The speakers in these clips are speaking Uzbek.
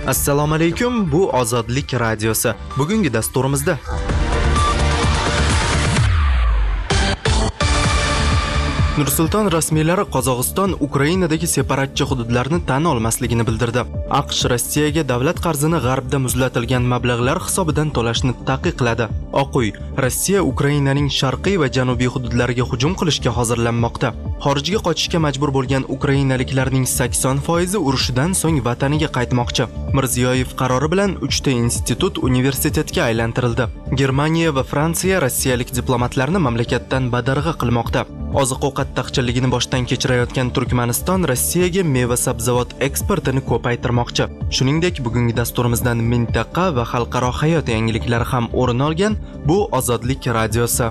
Assalomu alaykum, bu Ozodlik radiosi. Bugungi dasturimizda Nursulton rasmiylari Qozog'iston Ukrainadagi separatchi hududlarni tan olmasligini bildirdi. AQSh Rossiyaga davlat qarzini g'arbda muzlatilgan mablag'lar hisobidan to'lashni taqiqladi. Oq uy: Rossiya Ukrainaning sharqiy va janubiy hududlariga hujum qilishga hozirlanmoqda. Xorijga qochishga majbur bo'lgan ukrainaliklarning 80% urushidan so'ng vataniga qaytmoqchi. Mirziyoyev qarori bilan 3 ta institut universitetga aylantirildi. Germaniya va Fransiya rossiyalik diplomatlarni mamlakatdan badarg'a qilmoqda. Oziq-ovqat taqchilligini boshdan kechirayotgan Turkmaniston Rossiyaga meva-sabzavot eksportini ko'paytirmoqchi. Shuningdek, bugungi dasturimizdan mintaqa va xalqaro hayot yangiliklari ham o'rin olgan. Bu Ozodlik radiosi.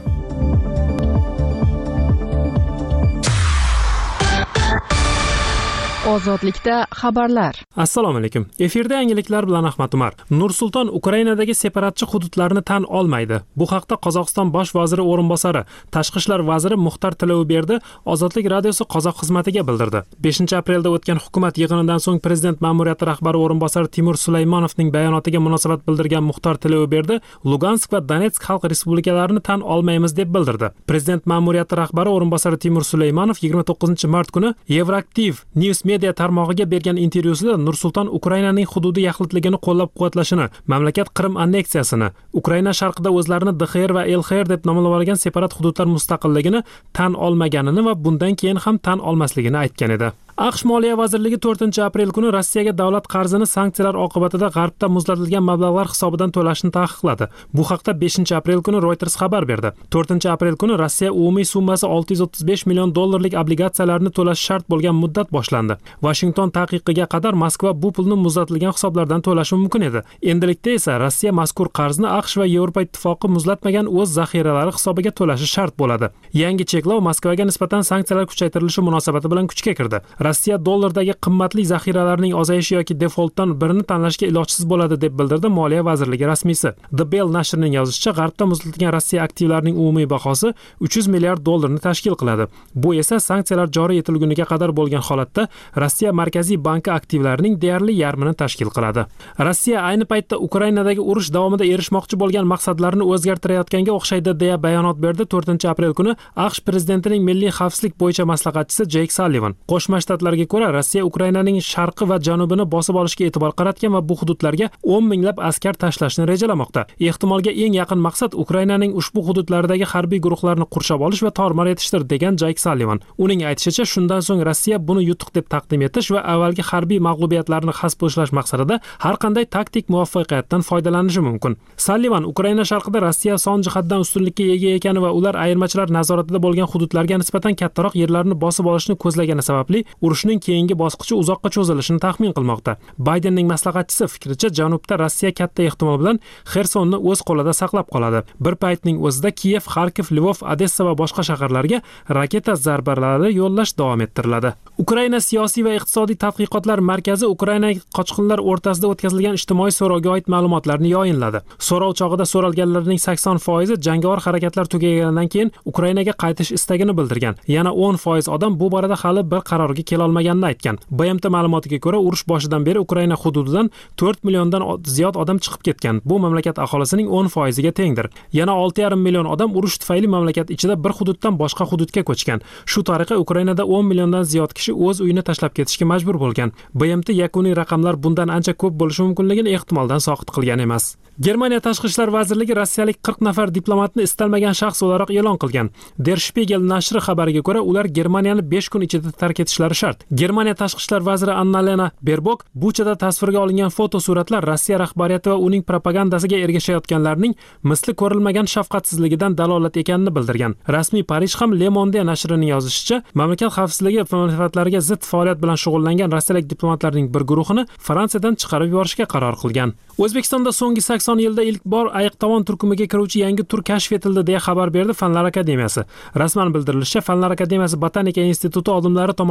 Ozodlikda xabarlar. Assalomu alaykum. Efirda yangiliklar bilan Ahmad Umar. Nursulton Ukrainadagi separatchi hududlarni tan olmaydi. Bu haqda Qozog'iston bosh vaziri o'rinbosari, tashqi ishlar vaziri Muxtar Tiloverdi Ozodlik radiosi qozoq xizmatiga bildirdi. 5-aprelda o'tgan hukumat yig'inidan so'ng prezident ma'muriyati rahbari o'rinbosari Timur Sulaymonovning bayonotiga munosabat bildirgan Muxtar Tiloverdi Lugansk va Donetsk xalq respublikalarini tan olmaymiz deb bildirdi. Prezident ma'muriyati rahbari o'rinbosari Timur Sulaymonov 29-mart kuni Evraktiv News media tarmog'iga bergan intervyusida Nursulton Ukrainaning hududiy yaxlitligini qo'llab-quvvatlashini, mamlakat Qrim anneksiyasini, Ukraina sharqida o'zlarini DXR va LXR deb nomlangan separat hududlar mustaqilligini tan olmaganini va bundan keyin ham tan olmasligini aytgan edi. AQSh Moliya vazirligi 4-aprel kuni Rossiyaga davlat qarzini sanksiyalar oqibatida g'arbda muzlatilgan mablag'lar hisobidan to'lashni taqiqladi. Bu haqda 5-aprel kuni Reuters xabar berdi. 4-aprel kuni Rossiya umumiy summasi $635 million obligatsiyalarni to'lash shart bo'lgan muddat boshlandi. Washington taqiqiga qadar Moskva bu pulni muzlatilgan hisoblardan to'lashi mumkin edi. Endilikda esa Rossiya mazkur qarzni AQSh va Yevropa ittifoqi muzlatmagan o'z zaxiralari hisobiga to'lashi shart bo'ladi. Yangi cheklov Moskvaga nisbatan sanksiyalar kuchaytirilishi munosabati bilan kuchga kirdi. Rossiya dollardagi qimmatli zaxiralarning ozayishi yoki defoltdan birini tanlashga ilojsiz bo'ladi deb bildirdi Moliya vazirligi rasmiysi. The Bell nashrining yozishicha, g'arbda muzlatilgan Rossiya aktivlarining umumiy bahosi $300 milliard tashkil qiladi. Bu esa sanksiyalar joriy etilguniga qadar bo'lgan holatda Rossiya Markaziy banki aktivlarining deyarli yarmini tashkil qiladi. Rossiya ayni paytda Ukrainadagi urush davomida erishmoqchi bo'lgan maqsadlarini o'zgartirayotganga o'xshaydi deya bayonot berdi 4-aprel kuni AQSh prezidentining milliy xavfsizlik bo'yicha maslahatchisi Jake Sullivan. Qo'shma Shtatlarga ko'ra, Rossiya Ukrainaning sharqi va janubini bosib olishga e'tibor qaratgan va bu hududlarga 10 minglab askar tashlashni rejalamoqda. Ehtimolga eng yaqin maqsad Ukrainaning ushbu hududlaridagi harbiy guruhlarni qurshab olish va tor-mor etishdir, degan Jake Sullivan. Uning aytishicha, shundan so'ng Rossiya buni yutuq deb taqdim etish va avvalgi harbiy mag'lubiyatlarni hasb-o'shlash maqsadida har qanday taktik muvaffaqiyatdan foydalanishi mumkin. Sullivan Ukraina sharqida Rossiya son jihatdan ustunlikka ega ekani va ular ayirmachilar nazoratida bo'lgan hududlarga nisbatan kattaroq yerlarni bosib olishni ko'zlagani sababli urushning keyingi bosqichi uzoqqa cho'zilishini taxmin qilmoqda. Baydenning maslahatchisi fikricha, janubda Rossiya katta ehtimol bilan Xersonni o'z qo'lida saqlab qoladi. Bir paytning o'zida Kiyev, Xarkov, Lvov, Odessa va boshqa shaharlarga raketa zarbalari yo'llash davom ettiriladi. Ukraina siyosiy va iqtisodiy tadqiqotlar markazi Ukraina qochqinlar o'rtasida o'tkazilgan ijtimoiy so'rovga oid ma'lumotlarni yayinladi. So'rov chog'ida so'ralganlarning 80% jangovar harakatlar tugaganidan keyin Ukrainaga qaytish istagini bildirgan. Yana 10% odam bu borada hali bir qarorga kela olmaganini aytgan. BMT ma'lumotiga ko'ra, urush boshidan beri Ukraina hududidan 4 milliondan ziyod odam chiqib ketgan. Bu mamlakat aholisining 10% ga tengdir. Yana 6,5 million odam urush tufayli mamlakat ichida bir hududdan boshqa hududga ko'chgan. Shu tariqa Ukrainada 10 milliondan ziyod kishi o'z uyini tashlab ketishga majbur bo'lgan. BMT yakuniy raqamlar bundan ancha ko'p bo'lishi mumkinligini ehtimoldan soqit qilgan emas. Germaniya tashqi ishlar vazirligi rossiyalik 40 nafar diplomatni istalmagan shaxs o'laroq e'lon qilgan. Der Spiegel nashri xabariga ko'ra, ular Germaniyani 5 kun ichida tark etishlari shart. Germaniya tashqi ishlar vaziri Annalena Baerbock Buchada tasvirga olingan fotosuratlar Rossiya rahbariyati va uning propagandasiga ergashayotganlarning misli ko'rilmagan shafqatsizligidan dalolat ekanini bildirgan. Rasmiy Parij ham Le Monde nashrining yozishicha, mamlakat xavfsizligi manfaatlariga zid faoliyat bilan shug'ullangan rossiyalik diplomatlarning bir guruhini Fransiyadan chiqarib yuborishga qaror qilgan. O'zbekistonda so'nggi 80 yilda ilk bor ayiqtovon turkumiga kiruvchi yangi tur kashf etildi deya xabar berdi Fanlar akademiyasi. Rasman bildirilishicha, Fanlar akademiyasi Botanika instituti olimlari tomonidan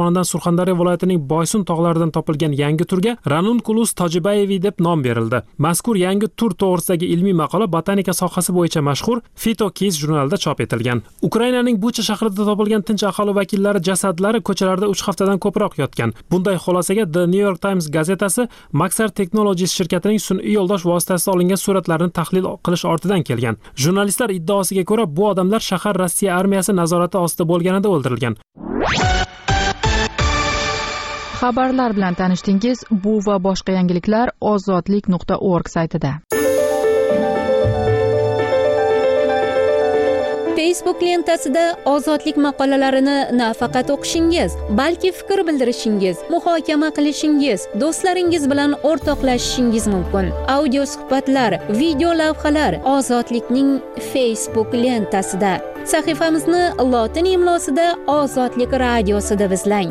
Surxondaryo viloyatining Boysun tog'laridan topilgan yangi turga Ranunculus tojibayevi deb nom berildi. Mazkur yangi tur to'g'risidagi ilmiy maqola botanika sohasi bo'yicha mashhur Phytokeys jurnalida chop etilgan. Ukrainaning Bucha shahrida topilgan tinch aholi vakillari jasadlari ko'chalarda 3 haftadan ko'proq yotgan. Bunday xulosaga The New York Times gazetasi Maxar Technologies shirkatining sun'iy yo'ldosh vositasida olingan suratlarni tahlil qilish ortidan kelgan. Jurnalistlar iddaosiga ko'ra, bu odamlar shahar Rossiya armiyasi nazorati ostida bo'lganida o'ldirilgan. Xabarlar bilan tanishdingiz. Bu va boshqa yangiliklar ozodlik.org saytida. Facebook lentasida ozodlik maqolalarini nafaqat o'qishingiz, balki fikr bildirishingiz, muhokama qilishingiz, do'stlaringiz bilan o'rtoqlashishingiz mumkin. Audio suhbatlar, video lavhalar ozodlikning Facebook lentasida. Sahifamizni lotin imlosida Ozodlik radiosida izlang.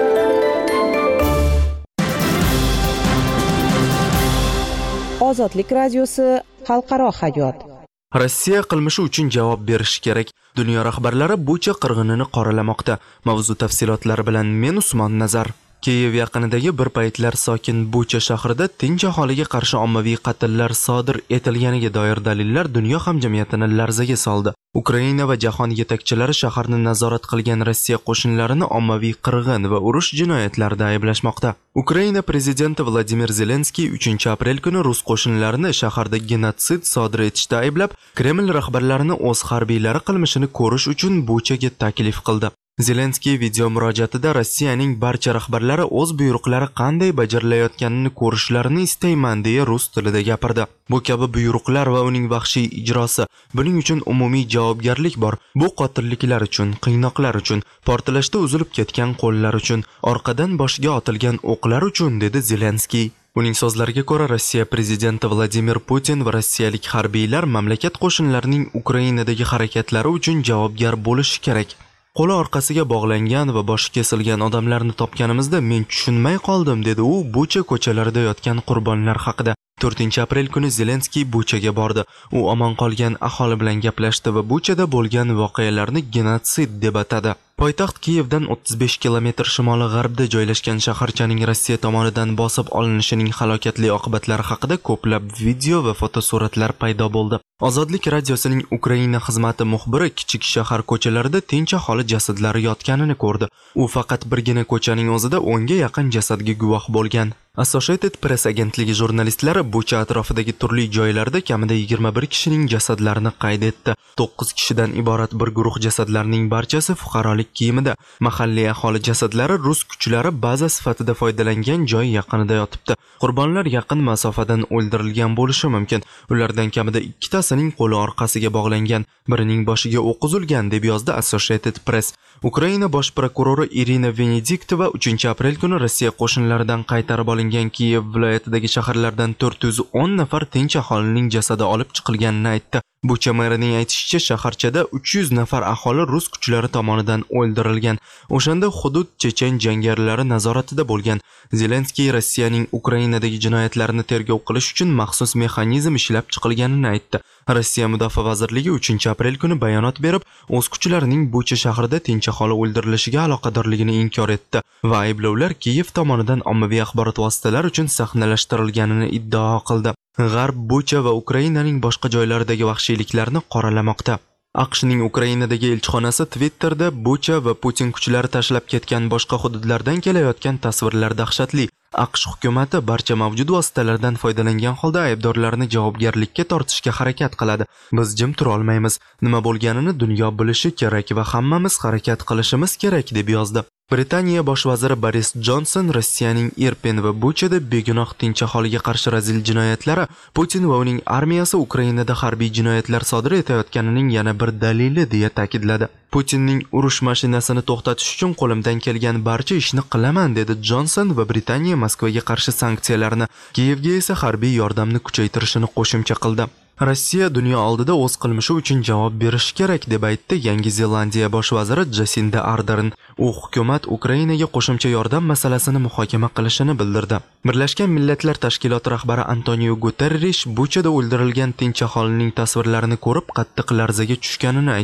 Ozodlik radiosi xalqaro hayot. Rossiya qilmishi uchun javob berishi kerak. Dunyo rahbarlari Bucha qirg'inini qoralamoqda. Mavzu tafsilotlari bilan men Usmon Nazar. Kiyev yaqinidagi bir paytlar sokin Bucha shahrida tinch aholiga qarshi ommaviy qatllar sodir etilganiga doir dalillar dunyo hamjamiyatini larzaga soldi. Ukraina va jahon yetakchilari shaharni nazorat qilgan Rossiya qo'shinlarini ommaviy qirg'in va urush jinoyatlarida ayblashmoqda. Ukraina prezidenti Vladimir Zelenskiy 3-aprel kuni rus qo'shinlarini shaharda genotsid sodir etishda ayblab, Kreml rahbarlarini o'z harbiylari qilmishini ko'rish uchun Buchaga taklif qildi. Zelenskiy video murojaatida Rossiyaning barcha rahbarlari o'z buyruqlari qanday bajarilayotganini ko'rishlarini istayman deya rus tilida gapirdi. Bu kabi buyruqlar va uning vahshiy ijrosi, buning uchun umumiy javobgarlik bor. Bu qotilliklar uchun, qiynoqlar uchun, portlashda uzilib ketgan qo'llar uchun, orqadan boshiga otilgan o'qlar uchun, dedi Zelenskiy. Uning so'zlariga ko'ra, Rossiya prezidenti Vladimir Putin va rossiyalik harbiylar mamlakat qo'shinlarining Ukrainadagi harakatlari uchun javobgar bo'lishi kerak. Qo'li orqasiga bog'langan va boshi kesilgan odamlarni topganimizda men tushunmay qoldim, dedi u Bucha ko'chalarida yotgan qurbonlar haqida. 4-aprel kuni Zelenskiy Buchaga bordi. U omon qolgan aholi bilan gaplashdi va Buchada bo'lgan voqealarni genotsid deb atadi. Poytaxt Kiyevdan 35 kilometr shimoli-g'arbda joylashgan shaharchaning Rossiya tomonidan bosib olinishining halokatli oqibatlari haqida ko'plab video va fotosuratlar paydo bo'ldi. Ozodlik radiosining Ukraina xizmati muxbiri kichik shahar ko'chalarida tinch aholi jasadlari yotganini ko'rdi. U faqat birgina ko'chaning o'zida 10 ga yaqin jasadga guvoh bo'lgan. Associated Press agentligi jurnalistlari Bucha atrofidagi turli joylarda kamida 21 kishining jasadlarini qayd etdi. 9 kishidan iborat bir guruh jasadlarning barchasi fuqarolik kiyimida. Mahalliy aholi jasadlari rus kuchlari baza sifatida foydalangan joy yaqinida yotibdi. Qurbonlar yaqin masofadan o'ldirilgan bo'lishi mumkin. Ulardan kamida 2 tasining qo'li orqasiga bog'langan, birining boshiga o'q uzilgan, deb yozdi Associated Press. Ukraina bosh prokurori Irina Venediktova 3-aprel kuni Rossiya qo'shinlaridan qaytarib olingan Kiyev viloyatidagi shaharlardan 410 nafar tinch aholining jasadi olib chiqilganini aytdi. Bucha merining aytishicha, shaharchada 300 nafar aholi rus kuchlari tomonidan o'ldirilgan. O'shanda hudud chechen jangarilar nazoratida bo'lgan. Zelenskiy Rossiyaning Ukrainadagi jinoyatlarini tergov qilish uchun maxsus mexanizm ishlab chiqilganini aytdi. Rossiya Mudofaa vazirligi 3-aprel kuni bayonot berib, o'z kuchlarining Bucha shahrida tinch aholi o'ldirilishiga aloqadorligini inkor etdi va ayblovlar Kiyev tomonidan ommaviy axborot vositalari uchun sahnalashtirilganini iddao qildi. G'arb Bucha va Ukrainaning boshqa joylaridagi vahshiyliklarni qoralamoqda. AQShning Ukrainadagi elchixonasi Twitterda Bucha va Putin kuchlari tashlab ketgan boshqa hududlardan kelayotgan tasvirlar dahshatli. AQSh hukumatı barcha mavjud vositalardan foydalangan holda aybdorlarni javobgarlikka tortishga harakat qiladi. Biz jim tura olmaymiz. Nima bo'lganini dunyo bilishi kerak va hammamiz harakat qilishimiz kerak, deb yozdi. Britaniya bosh vaziri Boris Johnson Rossiyaning Irpin va Buchada begunoh tinch aholiga qarshi razil jinoyatlari Putin va uning armiyasi Ukrainada harbiy jinoyatlar sodir etayotganining yana bir dalili deya ta'kidladi. Putinning urush mashinasini to'xtatish uchun qo'limdan kelgan barcha ishni qilaman, dedi Johnson va Britaniya Moskvaga qarshi sanksiyalarni, Kiyevga esa harbiy yordamni kuchaytirishini qo'shimcha qildi. Rossiya dunyo oldida o'z qilmishi uchun javob berishi kerak, deb aytdi Yangi Zelandiya bosh vaziri Jasinda Ardern. U hukumat Ukrainaga qo'shimcha yordam masalasini muhokama qilishini bildirdi. Birlashgan Millatlar Tashkiloti rahbari Antonio Guterres Buchada o'ldirilgan tinch aholining tasvirlarini ko'rib qattiq larzaga tushganini aytdi.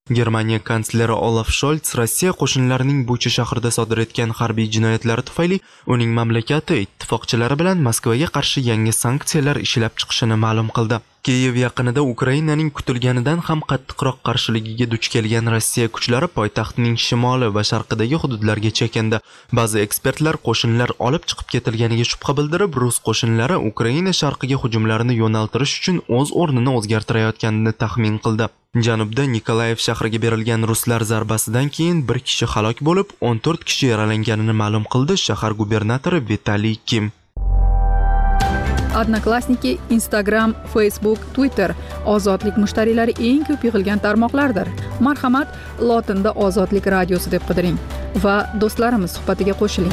Germaniya kansleri Olaf Scholz Rossiya qo'shinlarining Bucha shahrida sodir etgan harbiy jinoyatlari tufayli uning mamlakati ittifoqchilari bilan Moskvaga qarshi yangi sanksiyalar ishlab chiqishini ma'lum qildi. Kiyev yaqinida Ukrainaning kutilganidan ham qattiqroq qarshiligiga duch kelgan Rossiya kuchlari poytaxtning shimoli va sharqidagi hududlarga chekindi. Ba'zi ekspertlar qo'shinlar olib chiqib ketilganiga shubha bildirib, rus qo'shinlari Ukraina sharqiga hujumlarini yo'naltirish uchun o'z o'rnini o'zgartirayotganini taxmin qildi. Janubda Nikolayev shahriga berilgan ruslar zarbasidan keyin bir kishi halok bo'lib, 14 kishi yaralanganini ma'lum qildi shahar gubernatori Vitaliy Kim. Odnoklassniki, Instagram, Facebook, Twitter ozodlik mushtariylari eng ko'p yig'ilgan tarmoqlardir. Marhamat, lotinda ozodlik radiosi deb qidiring va do'stlarimiz suhbatiga qo'shiling.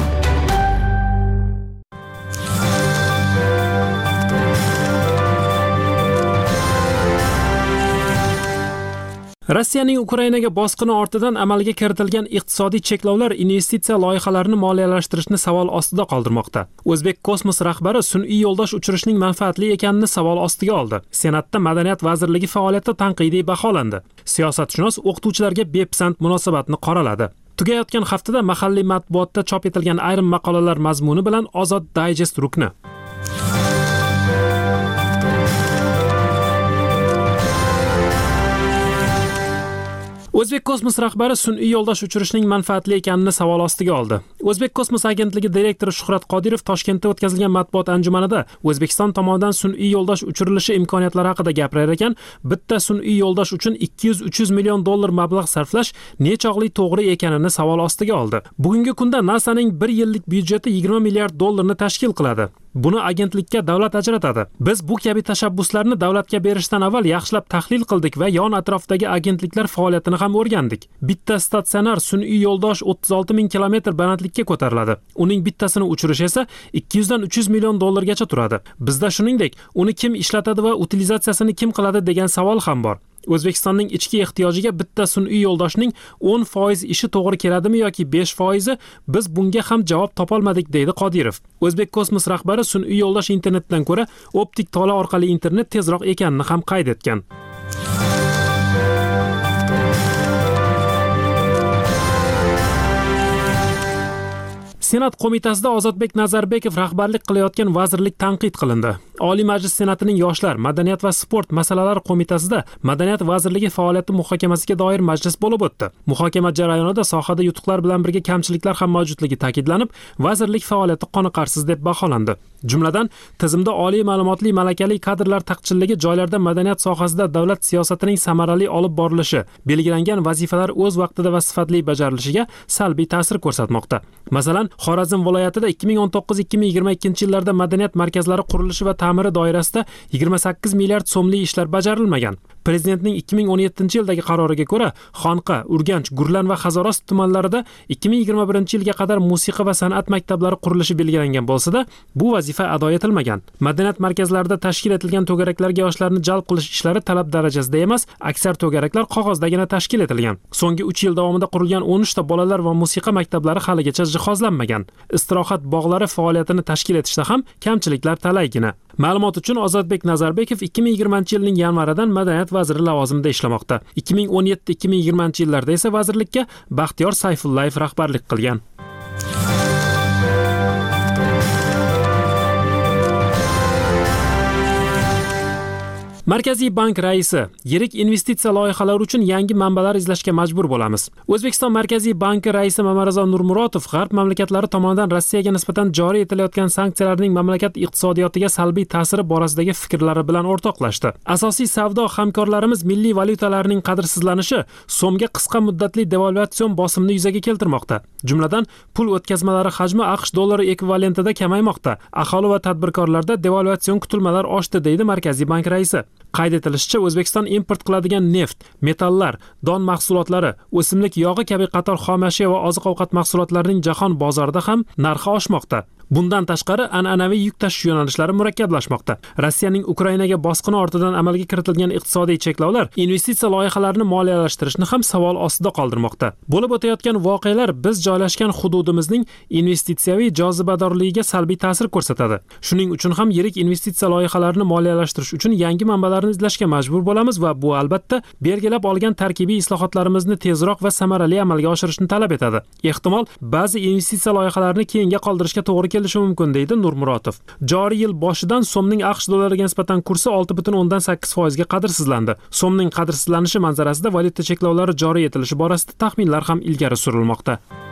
Rossiyaning Ukrainaga bosqini ortidan amalga kiritilgan iqtisodiy cheklovlar investitsiya loyihalarini moliyalashtirishni savol ostida qoldirmoqda. O'zbek kosmos rahbari sun'iy yo'ldosh uchirishning manfaatli ekanini savol ostiga oldi. Senatda Madaniyat vazirligi faoliyati tanqidiy baholandi. Siyosatshunos o'qituvchilarga bepisand munosabatni qoraladi. Tugayotgan haftada mahalliy matbuotda chop etilgan ayrim maqolalar mazmuni bilan Ozod Digest rukni. O'zbek kosmos rahbari sun'iy yo'ldosh uchirishning manfaatli ekanini savol ostiga oldi. O'zbek kosmos agentligi direktori Shuhrat Qodirov Toshkentda o'tkazilgan matbuot anjumanida O'zbekiston tomonidan sun'iy yo'ldosh uchirilishi imkoniyatlari haqida gapirar ekan, bitta sun'iy yo'ldosh uchun 200-300 million dollar mablag' sarflash nechog'li to'g'ri ekanini savol ostiga oldi. Bugungi kunda NASAning 1 yillik byudjeti 20 milliard dollarni tashkil qiladi. Buni agentlikka davlat ajratadi. Biz bu kabi tashabbuslarni davlatga berishdan avval yaxshilab tahlil qildik va yon atrofdagi agentliklar faoliyatini ham o'rgandik. Bitta statsionar sun'iy yo'ldosh 36 ming kilometr balandlikka ko'tariladi. Uning bittasini uchirish esa 200 dan 300 million dollargacha turadi. Bizda shuningdek, uni kim ishlatadi va utilizatsiyasini kim qiladi degan savol ham bor. O'zbekistonning ichki ehtiyojiga bitta sun'iy yo'ldoshning 10% ishi to'g'ri keladimi yoki 5%? Biz bunga ham javob topolmadik, deydi Qodirov. O'zbek kosmos rahbari sun'iy yo'ldosh internetdan ko'ra optik tola orqali internet tezroq ekanini ham qayd etgan. Senat qo'mitasida Ozodbek Nazarbekov rahbarlik qilayotgan vazirlik tanqid qilindi. Oliy Majlis Senatining Yoshlar, Madaniyat va sport masalalari qo'mitasida Madaniyat vazirligi faoliyati muhokamasiga doir majlis bo'lib o'tdi. Muhokama jarayonida sohada yutuqlar bilan birga kamchiliklar ham mavjudligi ta'kidlanib, vazirlik faoliyati qoniqarsiz deb baholandi. Jumladan, tizimda oliy ma'lumotli malakali kadrlar taqchilligi, joylarda madaniyat sohasida davlat siyosatining samarali olib borilishi, belgilangan vazifalar o'z vaqtida va sifatli bajarilishiga salbiy ta'sir ko'rsatmoqda. Masalan, Xorazm viloyatida 2019-2022 yillarda madaniyat markazlari qurilishi va ta'miri doirasida 28 milliard so'mlik ishlar bajarilmagan. Prezidentning 2017-yildagi qaroriga ko'ra, Xonqa, Urganch, Gurlan va Hazorast tumanlarida 2021-yilga qadar musiqa va san'at maktablari qurilishi belgilangan bo'lsa-da, bu vazifa ado etilmagan. Madaniyat markazlarida tashkil etilgan to'garaklarga yoshlarni jalb qilish ishlari talab darajasida emas, aksar to'garaklar qog'ozdagina tashkil etilgan. So'nggi 3 yil davomida qurilgan 13 ta bolalar va musiqa maktablari haligacha jihozlanmagan. Istirohat bog'lari faoliyatini tashkil etishda ham kamchiliklar talaygina. Ma'lumot uchun Ozodbek Nazarbekov 2020-yilning yanvaridan madaniyat vaziri lavozimida ishlamoqda. 2017-2020 yillarda esa vazirlikka Baxtiyor Sayfullayev rahbarlik qilgan. Markaziy bank raisi: yirik investitsiya loyihalari uchun yangi manbalar izlashga majbur bo'lamiz. O'zbekiston Markaziy banki raisi Mamarizo Nurmuratov g'arb mamlakatlari tomonidan Rossiyaga nisbatan joriy etilayotgan sanksiyalarning mamlakat iqtisodiyotiga salbiy ta'siri borasidagi fikrlari bilan o'rtoqlashdi. Asosiy savdo hamkorlarimiz milliy valyutalarining qadrsizlanishi so'mga qisqa muddatli devalvatsiyon bosimini yuzaga keltirmoqda. Jumladan, pul o'tkazmalari hajmi AQSh dollari ekvivalentida kamaymoqda. Aholi va tadbirkorlarda devalvatsion kutilmalar oshdi, deydi Markaziy bank raisi. Qayd etilishicha, O'zbekiston import qiladigan neft, metallar, don mahsulotlari, o'simlik yog'i kabi qator xomashyo va oziq-ovqat mahsulotlarining jahon bozorida ham narxi oshmoqda. Bundan tashqari an'anaviy yuk tashish yo'nalishlari murakkablashmoqda. Rossiyaning Ukrainaga bosqini ortidan amalga kiritilgan iqtisodiy cheklovlar investitsiya loyihalarini moliyalashtirishni ham savol ostida qoldirmoqda. Bo'lib o'tayotgan voqealar biz joylashgan hududimizning investitsiyaviy jozibadorligiga salbiy ta'sir ko'rsatadi. Shuning uchun ham yirik investitsiya loyihalarini moliyalashtirish uchun yangi manbalarni izlashga majbur bo'lamiz va bu albatta belgilab olgan tarkibiy islohotlarimizni tezroq va samarali amalga oshirishni talab etadi. Ehtimol ba'zi investitsiya loyihalarini keyinga qoldirishga to'g'ri kelishi mumkin, deydi Nurmuratov. Joriy yil boshidan so'mning AQSh dollariga nisbatan kursi 6.8% ga qadrsizlandi. So'mning qadrsizlanishi manzarasida valyuta cheklovlari joriy etilishi borasida taxminlar ham ilgari surilmoqda.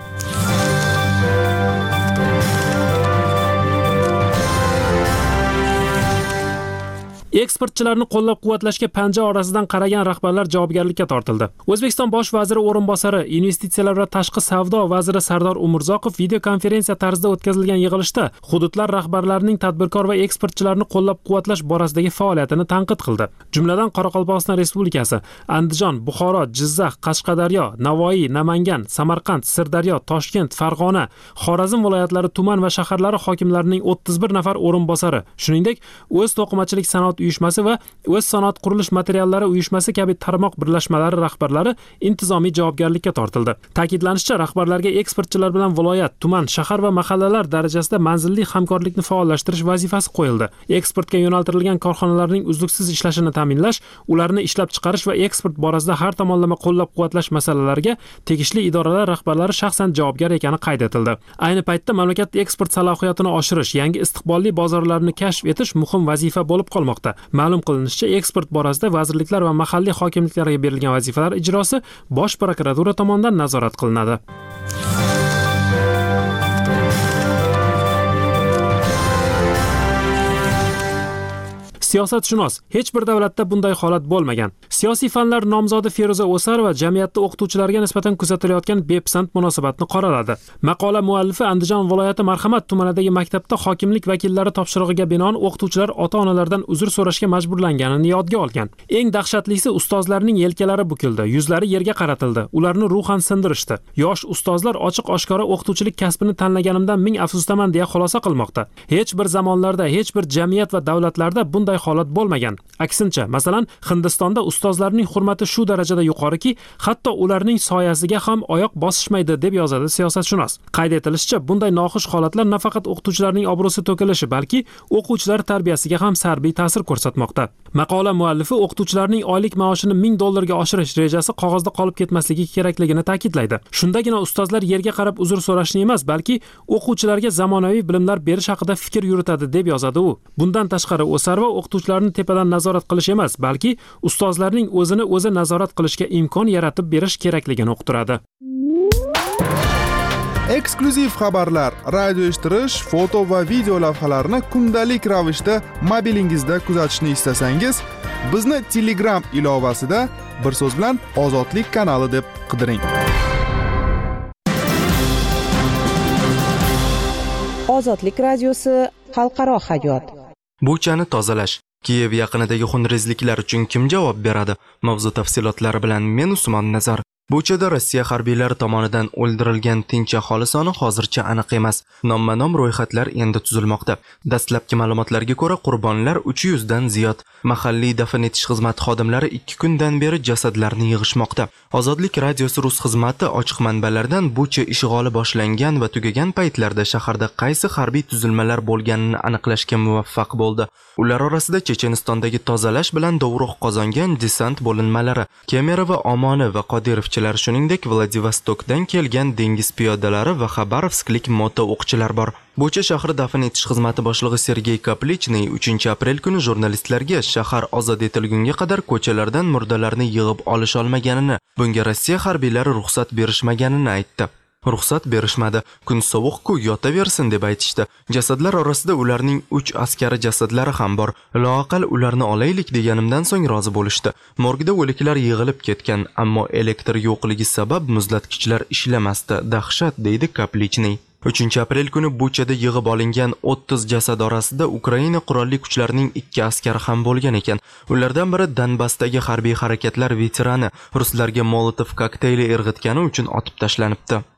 Eksportchilarni qo'llab-quvvatlashga panja orasidan qaragan rahbarlar javobgarlikka tortildi. O'zbekiston bosh vaziri o'rinbosari, investitsiyalar va tashqi savdo vaziri Sardor Umurzoqov video konferensiya tarzida o'tkazilgan yig'ilishda hududlar rahbarlarining tadbirkor va eksportchilarni qo'llab-quvvatlash borasidagi faoliyatini tanqid qildi. Jumladan Qoraqalpog'iston Respublikasi, Andijon, Buxoro, Jizzax, Qashqadaryo, Navoiy, Namangan, Samarqand, Sirdaryo, Toshkent, Farg'ona, Xorazm viloyatlari tuman va shaharlari hokimlarining 31 nafar o'rinbosari, shuningdek, o'z to'qimachilik sanoat uyushmasi va o'z sanoat qurilish materiallari uyushmasi kabi tarmoq birlashmalari rahbarlari intizomiy javobgarlikka tortildi. Ta'kidlanishicha, rahbarlarga eksportchilar bilan viloyat, tuman, shahar va mahallalar darajasida manzilli hamkorlikni faollashtirish vazifasi qo'yildi. Eksportga yo'naltirilgan korxonalarning uzluksiz ishlashini ta'minlash, ularni ishlab chiqarish va eksport borasida har tomonlama qo'llab-quvvatlash masalalariga tegishli idoralar rahbarlari shaxsan javobgar ekani qayd etildi. Ayni paytda mamlakat eksport salohiyatini oshirish, yangi istiqbolli bozorlarni kashf etish muhim vazifa bo'lib qolmoqda. Ma'lum qilinishicha, eksport borasida vazirliklar va mahalliy hokimliklarga berilgan vazifalar ijrosi Bosh prokuratura tomonidan nazorat qilinadi. Siyosatshunos: hech bir davlatda bunday holat bo'lmagan. Siyosiy fanlar nomzodi Feruza O'sarova jamiyatda o'qituvchilarga nisbatan kuzatilayotgan bepisand munosabatni qoraladi. Maqola muallifi Andijon viloyati Marhamat tumanidagi maktabda hokimlik vakillari topshirig'iga binoan o'qituvchilar ota-onalardan uzr so'rashga majburlanganini yodga olgan. Eng dahshatlisi, ustozlarning yelkalari bukildi, yuzlari yerga qaratildi, ularni ruhan sindirishdi. Yosh ustozlar ochiq-oshkora o'qituvchilik kasbini tanlaganimdan ming afsusdaman deya xulosa qilmoqda. Hech bir zamonlarda, hech bir jamiyat va davlatlarda bunday holat bo'lmagan. Aksincha, masalan, Hindistonda ustozlarning hurmati shu darajada yuqoriki, hatto ularning soyasiga ham oyoq bosishmaydi, deb yozadi siyosatshunos. Qayd etilishicha, bunday noxush holatlar nafaqat o'qituvchilarning obro'si to'kilishi, balki o'quvchilar tarbiyasiga ham salbiy ta'sir ko'rsatmoqda. Maqola muallifi o'qituvchilarning oylik maoshini $1000 ga oshirish rejasi qog'ozda qolib ketmasligi kerakligini ta'kidlaydi. Shundagina ustozlar yerga qarab uzr so'rashni emas, balki o'quvchilarga zamonaviy bilimlar berish haqida fikr yuritadi, deb yozadi u. Bundan tashqari, O'sarova o'qituvchilarni tepadan nazorat qilish emas, balki ustozlarning o'zini o'zi nazorat qilishga imkon yaratib berish kerakligini uqtiradi. Eksklyuziv xabarlar, radio eshittirish, foto va video lavhalarni kundalik ravishda mobilingizda kuzatishni istasangiz, bizni Telegram ilovasida bir so'z bilan Ozodlik kanali deb qidiring. Ozodlik radiosi xalqaro hayot. Buchani tozalash. Kiyev yaqinidagi xunrezliklar uchun kim javob beradi? Mavzu tafsilotlari bilan men Usmon Nazar. Buchada Rossiya harbiylari tomonidan o'ldirilgan tinch aholi soni hozircha aniq emas. Nomma-nom ro'yxatlar endi tuzilmoqda. Dastlabki ma'lumotlarga ko'ra, qurbonlar 300 dan ziyod. Mahalliy dafn etish xizmati xodimlari 2 kundan beri jasadlarni yig'ishmoqda. Ozodlik radiosi rus xizmati ochiq manbalardan Bucha ishg'oli boshlangan va tugagan paytlarda shaharda qaysi harbiy tuzilmalar bo'lganini aniqlashga muvaffaq bo'ldi. Ular orasida Chechenistondagi tozalash bilan dovruq qozongan desant bo'linmalari, Kemerovo, Omoni va Qodirovchilar, shuningdek Vladivostokdan kelgan dengiz piyodalari va Xabarovsklik moto o'qchilar bor. Bucha shahri dafn etish xizmati boshlig'i Sergey Kaplichniy 3-aprel kuni jurnalistlarga shahar ozod etilgunga qadar ko'chalardan murdalarni yig'ib olish olmaganini, bunga Rossiya harbiylari ruxsat berishmaganini aytdi. Ruxsat berishmadi. Kun sovuq-ku, yotaversin deb aytishdi. Jasadlar orasida ularning 3 askari jasadlari ham bor. Loaqal ularni olaylik deganimdan so'ng rozi bo'lishdi. Morgda o'liklar yig'ilib ketgan, ammo elektr yo'qligi sabab muzlatgichlar ishlamasdi. Dahshat, deydi Kaplichniy. 3-aprel kuni Buchada yig'ib olingan 30 jasad orasida Ukraina qurolli kuchlarining 2 askari ham bo'lgan ekan. Ulardan biri Donbassdagi harbiy harakatlar veterani, ruslarga Molotov kokteyli irg'itgani uchun otib tashlanibdi.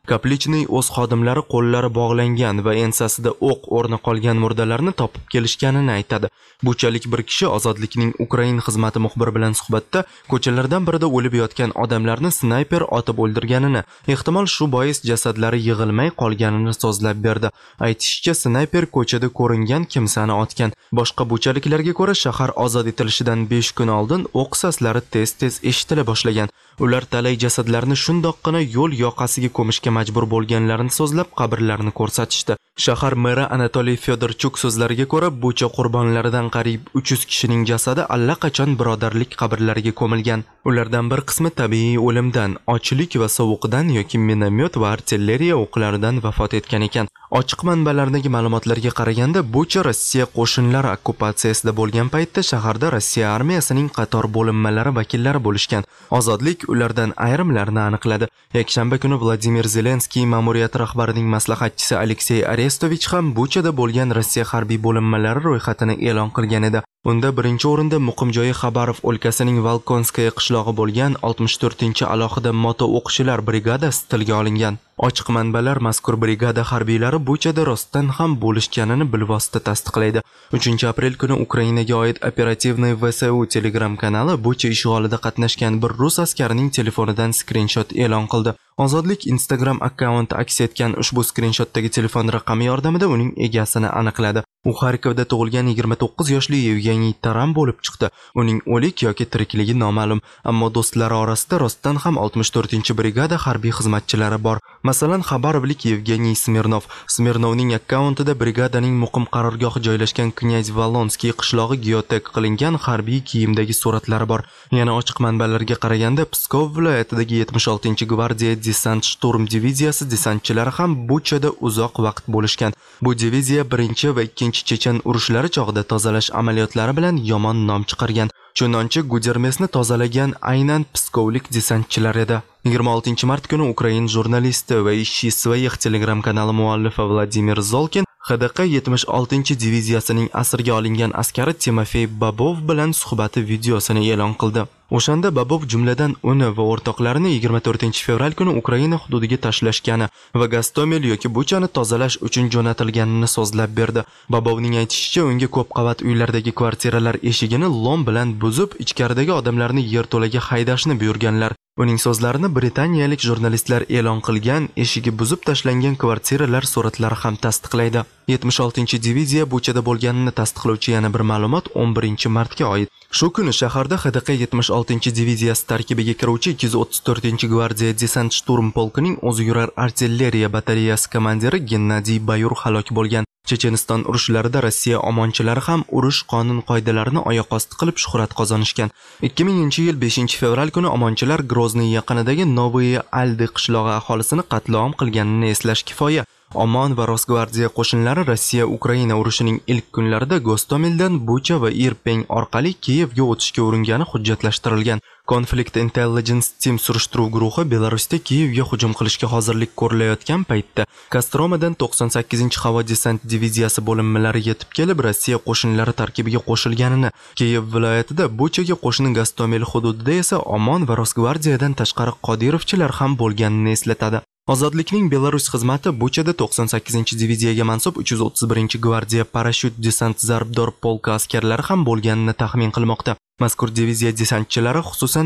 Kaplichniy o'z xodimlari qo'llari bog'langan va ensasida o'q o'rni qolgan murdalarni topib kelishganini aytadi. Buchalik bir kishi Ozodlikning Ukrain xizmati muxbiri bilan suhbatda ko'chalardan birida o'lib yotgan odamlarni snayper otib o'ldirganini, ehtimol shu bois jasadlari yig'ilmay qolganini so'zlab berdi. Aytishicha, snayper ko'chada ko'ringan kimsani otgan. Boshqa buchaliklarga ko'ra, shahar ozod etilishidan 5 kun oldin o'q saslari tez-tez eshitila boshlagan. Ular talay jasadlarni shundoqqina yo'l yoqasiga ko'mishga majbur bo'lganlarini so'zlab, qabrlarni ko'rsatishdi. Shahar meri Anatoliy Fyodorchuk so'zlariga ko'ra, bucha qurbonlaridan qariyb 300 kishining jasadi allaqachon birodarlik qabrlariga ko'milgan. Ulardan bir qismi tabiiy o'limdan, ochlik va sovuqdan yoki minomyot va artilleriya o'qlaridan vafot etgan ekan. Ochiq manbalardagi ma'lumotlarga qaraganda, bucha Rossiya qo'shinlari okkupatsiyasida bo'lgan paytda shaharda Rossiya armiyasining qator bo'linmalari vakillari bo'lishgan. Ozodlik ulardan ayrimlarini aniqladi. Yakshanba kuni Vladimir Zelenskiy ma'muriyati rahbarining maslahatchisi Aleksey Arestovich ham buchada bo'lgan Rossiya harbiy bo'linmalari ro'yxatini e'lon qilgan edi. Unda birinchi o'rinda muqim joyi Xabarov o'lkasining Volkonskaya qishlog'i bo'lgan 64-alohida moto o'qchilar brigadasi tilga olingan. Ochiq manbalar mazkur brigada harbiylari buchada rostdan ham bo'lishganini bilvosita tasdiqlaydi. 3-aprel kuni Ukrainaga oid operativniy VSU Telegram kanali bucha ishg'olida qatnashgan bir rus askarining telefonidan skrinshot e'lon qildi. Ozodlik Instagram akkaunti aks etgan ushbu skrinshotdagi telefon raqami yordamida uning egasini aniqladi. U Xarkovda tug'ilgan 29 yoshli Yevgeniy Taran bo'lib chiqdi. Uning o'lik yoki tirikligi noma'lum, ammo do'stlari orasida rostdan ham 64-brigada harbiy xizmatchilari bor. Masalan, Xabarovlik Yevgeniy Smirnov. Smirnovning akkauntida brigadaning muqim qarorgohi joylashgan Knyaz Valonskiy qishlog'i geotek qilingan harbiy kiyimdagi suratlari bor. Yana ochiq manbalarga qaraganda, Pskov viloyatidagi 76-gvardiya desant shturm diviziyasi desantchilari ham buchada uzoq vaqt bo'lishgan. Bu diviziya 1 va 2 Chechen urushlari chog'ida tozalash amaliyotlari bilan yomon nom chiqargan. Chunonchi Gudermesni tozalagan aynan pskovlik desantchilar edi. 26 mart kuni Ukrain jurnalisti va Ishchi Svayix Telegram kanali muallifi Vladimir Zolkin HDQ 76-diviziyasining asirga olingan askari Timofey Babov bilan suhbati videosini e'lon qildi. O'shanda Babov jumladan uni va o'rtoqlarini 24-fevral kuni Ukraina hududiga tashlashgani va Gostomel yoki Buchani tozalash uchun jo'natilganini so'zlab berdi. Babovning aytishicha, unga ko'p qavat uylardagi kvartiralar eshigini lom bilan buzib, ichkaridagi odamlarni yerto'laga haydashni buyurganlar. Uning so'zlarini britaniyalik jurnalistlar e'lon qilgan eshigi buzib tashlangan kvartiralar suratlari ham tasdiqlaydi. 76-diviziya buchada bo'lganini tasdiqlovchi yana bir ma'lumot 11-martga oid. Shu kuni shaharda HDQ 76-diviziyasi tarkibiga kiruvchi 234-gvardiya desant shturm polkining o'zi yurar artilleriya batareyasi komandiri Gennadiy Bayur halok bo'lgan. Checheniston urushlarida Rossiya omonchilari ham urush qonun-qoidalarini oyoq osti qilib shuhrat qozonishgan. 2000-yil 5-fevral kuni omonchilar Grozniy yaqinidagi Novoye Aldi qishlog'i aholisini qatl-om qilganini eslash kifoya. Omon va Rosgvardiya qo'shinlari Rossiya-Ukraina urushining ilk kunlarida Gostomeldan Bucha va Irpeng orqali Kiyevga o'tishga urungani hujjatlashtirilgan. Conflict Intelligence Team surishtiruv guruhi Belarusda Kiyevga hujum qilishga hozirlik ko'rilayotgan paytda Kostromadan 98-havo desant diviziyasi bo'linmalari yetib kelib, Rossiya qo'shinlari tarkibiga qo'shilganini, Kiyev viloyatida Buchaga qo'shni Gostomel hududida esa Omon va Rosgvardiyadan tashqari Qodirovchilar ham bo'lganini eslatadi. Ozodlikning Belarus xizmati Buchada 98-diviziyaga mansub 331-gvardiya parashyut desant zarbdor polka askarlari ham bo'lganini taxmin qilmoqda. Mazkur diviziya desantchilari xususan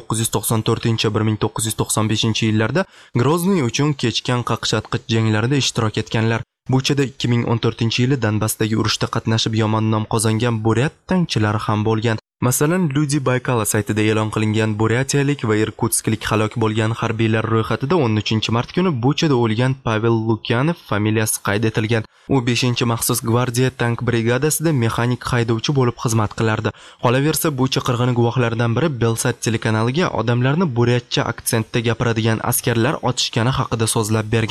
1994-1995-yillarda Grozniy uchun kechgan qaqshatqich janglarida ishtirok etganlar. Buchada 2014-yili Donbassdagi urushda qatnashib yomon nom qozongan Buryat tankchilari ham bo'lgan. Masalan, Люди Baykala saytida e'lon qilingan buryatiyalik va irkutsklik halok bo'lgan harbiylar ro'yxatida 13-mart kuni Buchada o'lgan Pavel Lukyanov familiyasi qayd etilgan. U 5-maxsus gvardiya tank brigadasida mexanik haydovchi bo'lib xizmat qilardi. Qolaversa, Bucha qirg'ini guvohlaridan biri Belsat telekanaliga odamlarni buryatcha aksentda gapiradigan askarlar otishgani haqida so'zlab bergan.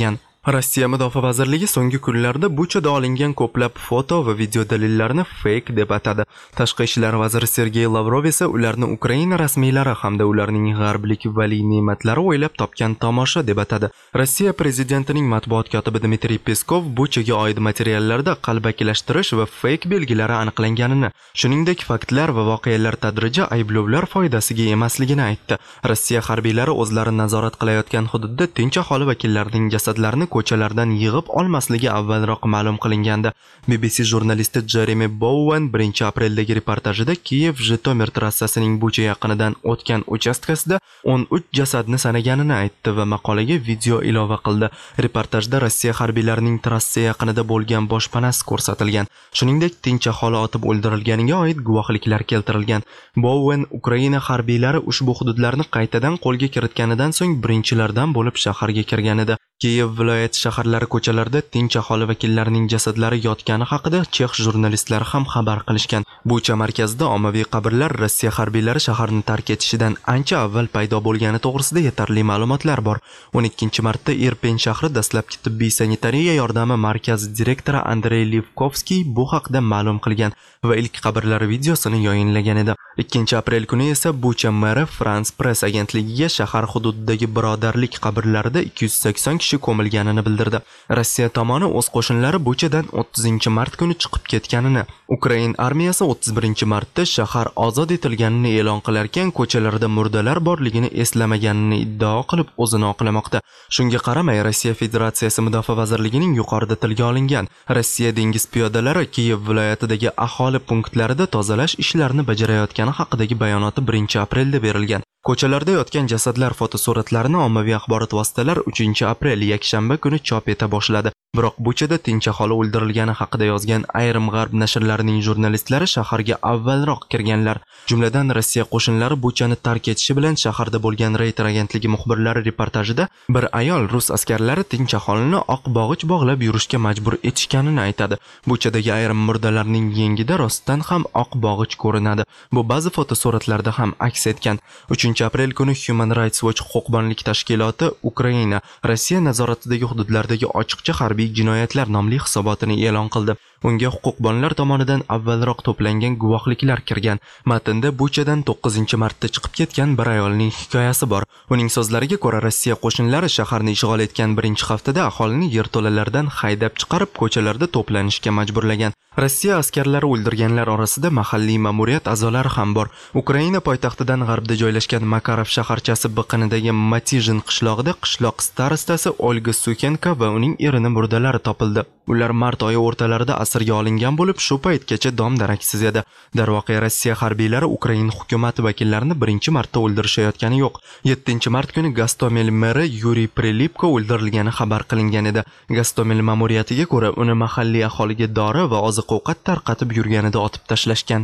Rossiya Mudofaa vazirligi so'nggi kunlarda Buchada olingan ko'plab foto va video dalillarni fake deb atadi. Tashqi ishlar vaziri Sergey Lavrov esa ularni Ukraina rasmiylari hamda ularning g'arblik valiy ne'matlari o'ylab topgan tomosha deb atadi. Rossiya prezidentining matbuot kotibi Dmitriy Peskov Buchaga oid materiallarda qalbakilashtirish va fake belgilari aniqlanganini, shuningdek faktlar va voqealar tadriji ayblovlar foydasiga emasligini aytdi. Rossiya harbiylari o'zlari nazorat qilayotgan hududda tinch aholi vakillarining jasadlarini ko'chalardan yig'ib olmasligi avvalroq ma'lum qilingandi. BBC jurnalisti Jeremy Bowen 1-apreldagi reportajida Kiyev-Jitomer trassasining Bucha yaqinidan o'tgan uchastkasida 13 jasadni sanaganini aytdi va maqolaga video ilova qildi. Reportajda Rossiya harbiylarining trassa yaqinida bo'lgan boshpanasi ko'rsatilgan. Shuningdek, tinch aholi otib o'ldirilganiga oid guvohliklar keltirilgan. Bowen Ukraina harbiylari ushbu hududlarni qaytadan qo'lga kiritganidan so'ng birinchilardan bo'lib shaharga kirgan edi. Kiyev viloyat shaharlari ko'chalarida tinch aholi vakillarining jasadlari yotgani haqida chex jurnalistlari ham xabar qilishgan. Bucha markazida ommaviy qabrlar Rossiya harbiylari shaharni tark etishidan ancha avval paydo bo'lgani to'g'risida yetarli ma'lumotlar bor. 12-martda Irpin shahri dastlabki tibbiy sanitariya yordami markazi direktori Andrey Livkovskiy bu haqda ma'lum qilgan va ilk qabrlar videosini yayinlagan edi. 2-aprel kuni esa Bucha meri France Press agentligiga shahar hududidagi birodarlik qabrlarida 280 kishi ko'milganini bildirdi. Rossiya tomoni o'z qo'shinlari Buchadan 30-mart kuni chiqib ketganini, Ukraina armiyasi 31-martda shahar ozod etilganini e'lon qilarkan, ko'chalarda murdalar borligini eslamaganini iddao qilib o'zini oqlamoqda. Shunga qaramay, Rossiya Federatsiyasi Mudofaa vazirligining yuqorida tilga olingan Rossiya dengiz piyodalari Kiyev viloyatidagi aholi punktlarida tozalash ishlarini bajarayotgani haqidagi bayonoti 1-aprelda berilgan. Ko'chalarda yotgan jasadlar fotosuratlarini ommaviy axborot vositalari 3-aprel yakshanba kuni chop eta boshladi. Biroq Buchada tinch aholi o'ldirilgani haqida yozgan ayrim g'arb nashrlarining jurnalistlari shaharga avvalroq kirganlar. Jumladan Rossiya qo'shinlari Buchani tark etishi bilan shaharda bo'lgan Reuters agentligi muxbirlari reportajida bir ayol rus askarlari tinch aholini oq bog'ich bog'lab yurishga majbur etishganini aytadi. Buchadagi ayrim murdalarning yengida rostdan ham oq bog'ich ko'rinadi. Bu ba'zi fotosuratlarda ham aks etgan. 3-aprel kuni Human Rights Watch huquqbonlik tashkiloti Ukraina Rossiya nazoratidagi hududlardagi ochiqcha harbiy jinoyatlar nomli hisobotini e'lon qildi. Unga huquqbonlar tomonidan avvalroq to'plangan guvohliklar kirgan. Matnda Buchadan 9-martda chiqib ketgan bir ayolning hikoyasi bor. Uning so'zlariga ko'ra, Rossiya qo'shinlari shaharni ishg'ol etgan 1-haftada aholini yerto'lalardan haydab chiqarib ko'chalarda to'planishga majburlagan. Rossiya askarlari o'ldirganlar orasida mahalliy ma'muriyat a'zolari ham bor. Ukraina poytaxtidan g'arbda joylashgan Makarov shaharchasi biqinidagi Matijin qishlog'ida qishloq starostasi Olga Sukenko va uning erining murdalari topildi. Ular mart oyi o'rtalarida asirga olingan bo'lib, shu paytgacha dom-daraksiz edi. Darvoqe Rossiya harbiylari Ukraina hukumati vakillarini 1-martda o'ldirishayotgani yo'q. 7-mart kuni Gostomel meri Yuriy Prilipko o'ldirilgani xabar qilingan edi. Gostomel ma'muriyatiga ko'ra, uni mahalliy aholiga dori va oziq-ovqat tarqatib yurganida otib tashlashgan.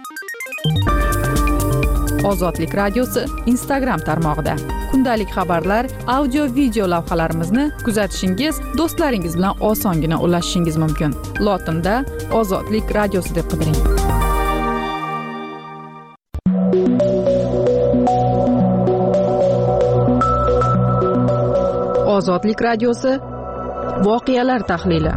Ozodlik radiosi Instagram tarmog'ida kundalik xabarlar, audio video lavhalarimizni kuzatishingiz, do'stlaringiz bilan osongina ulashishingiz mumkin. Lotinda Ozodlik radiosi deb qidiring. Ozodlik radiosi voqealar tahlili.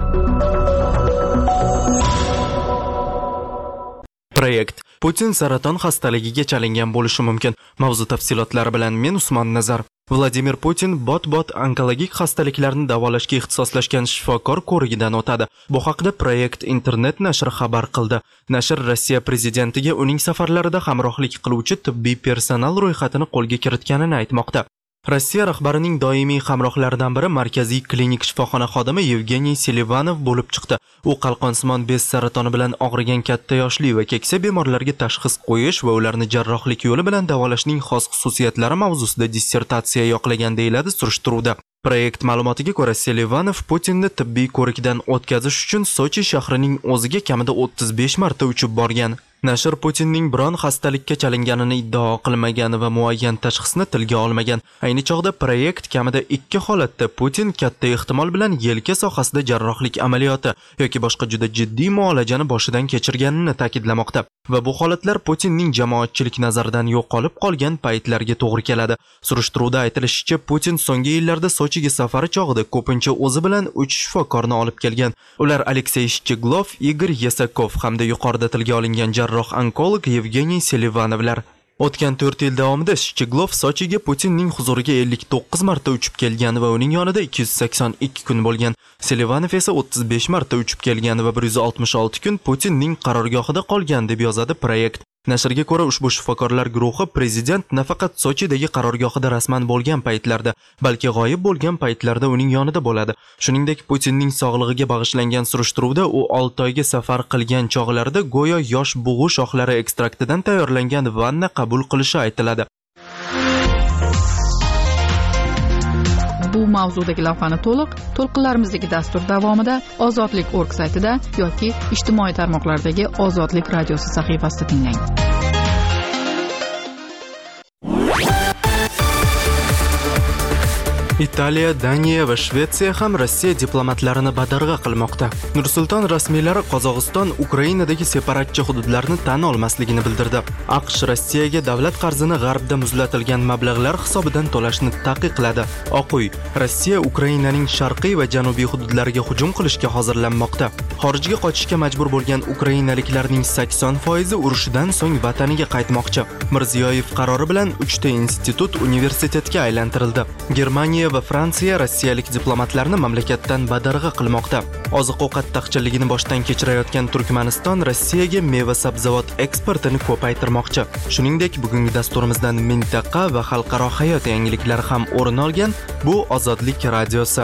Proyekt Putin saraton xastaligiga chalingan bo'lishi mumkin. Mavzu tafsilotlari bilan men Usmon Nazar. Vladimir Putin bot onkologik xastaliklarni davolashga ixtisoslashgan shifokor ko'rigidan o'tadi. Bu haqda Proyekt internet nashri xabar qildi. Nashr Rossiya prezidentiga uning safarlarida hamrohlik qiluvchi tibbiy personal ro'yxatini qo'lga kiritganini aytmoqda. Rossiya rahbarining doimiy hamrohlaridan biri markaziy klinik shifoxona xodimi Yevgeniy Selivanov bo'lib chiqdi. U qalqonsimon bez saratoni bilan og'rigan katta yoshli va keksa bemorlarga tashxis qo'yish va ularni jarrohlik yo'li bilan davolashning xos xususiyatlari mavzusida dissertatsiya yoqlagan deyiladi surishtiruvda. Proyekt ma'lumotiga ko'ra, Selivanov Putinni tibbiy ko'rikdan o'tkazish uchun Sochi shahrining o'ziga kamida 35 marta uchib borgan. Nashr Putinning biron xastalikka chalinganini iddao qilmagan va muayyan tashxisni tilga olmagan. Ayni chog'da proyekt kamida 2 holatda Putin katta ehtimol bilan yelka sohasida jarrohlik amaliyoti yoki boshqa juda jiddiy muolajani boshidan kechirganini ta'kidlamoqda. Va bu holatlar Putinning jamoatchilik nazaridan yo'qolib qolgan paytlarga to'g'ri keladi. Surishtiruvda aytilishicha, Putin so'nggi yillarda Sochiga safari chog'ida ko'pincha o'zi bilan 3 shifokorni olib kelgan. Ular Aleksey Shcheglov, Igor Yesakov hamda yuqorida tilga olingan jarroh onkolog Yevgeniy Selivanovlar. O'tgan 4 yil davomida Shcheglov Sochiga Putinning huzuriga 59 marta uchib kelgan va uning yonida 282 kun bo'lgan. Selivanov esa 35 marta uchib kelgan va 166 kun Putinning qarorgohida qolgan deb yozadi proyekt. Nashrga ko'ra, ushbu shifokorlar guruhi prezident nafaqat Sochidagi qarorgohida rasman bo'lgan paytlarda, balki g'oyib bo'lgan paytlarda uning yonida bo'ladi. Shuningdek, Putinning sog'lig'iga bag'ishlangan surishtiruvda u 6 oyga safar qilgan chog'larida go'yo yosh bug'u shoxlari ekstraktidan tayyorlangan vanna qabul qilishi aytiladi. Bu mavzudagi lavhani to'lqinlarimizdagi dastur davomida Ozodlik.org saytida yoki ijtimoiy tarmoqlardagi Ozodlik radiosi sahifasida tinglang. Italiya, Daniya va Shvetsiya ham Rossiya diplomatlarini badarg'a qilmoqda. Nursulton rasmiylari Qozog'iston Ukrainadagi separatchi hududlarni tan olmasligini bildirdi. AQSh Rossiyaga davlat qarzini g'arbda muzlatilgan mablag'lar hisobidan to'lashni taqiqladi. Oq uy: Rossiya Ukrainaning sharqiy va janubiy hududlariga hujum qilishga hozirlanmoqda. Xorijga qochishga majbur bo'lgan ukrainaliklarning 80% urushidan so'ng vataniga qaytmoqchi. Mirziyoyev qarori bilan 3 ta institut universitetga aylantirildi. Germaniya va Fransiya rossiyalik diplomatlarni mamlakatdan badarg'a qilmoqda. Oziq-ovqat taqchilligini boshdan kechirayotgan Turkmaniston Rossiyaga meva-sabzavot eksportini ko'paytirmoqchi. Shuningdek, bugungi dasturimizdan mintaqa va xalqaro hayot yangiliklari ham o'rin olgan. Bu Ozodlik radiosi.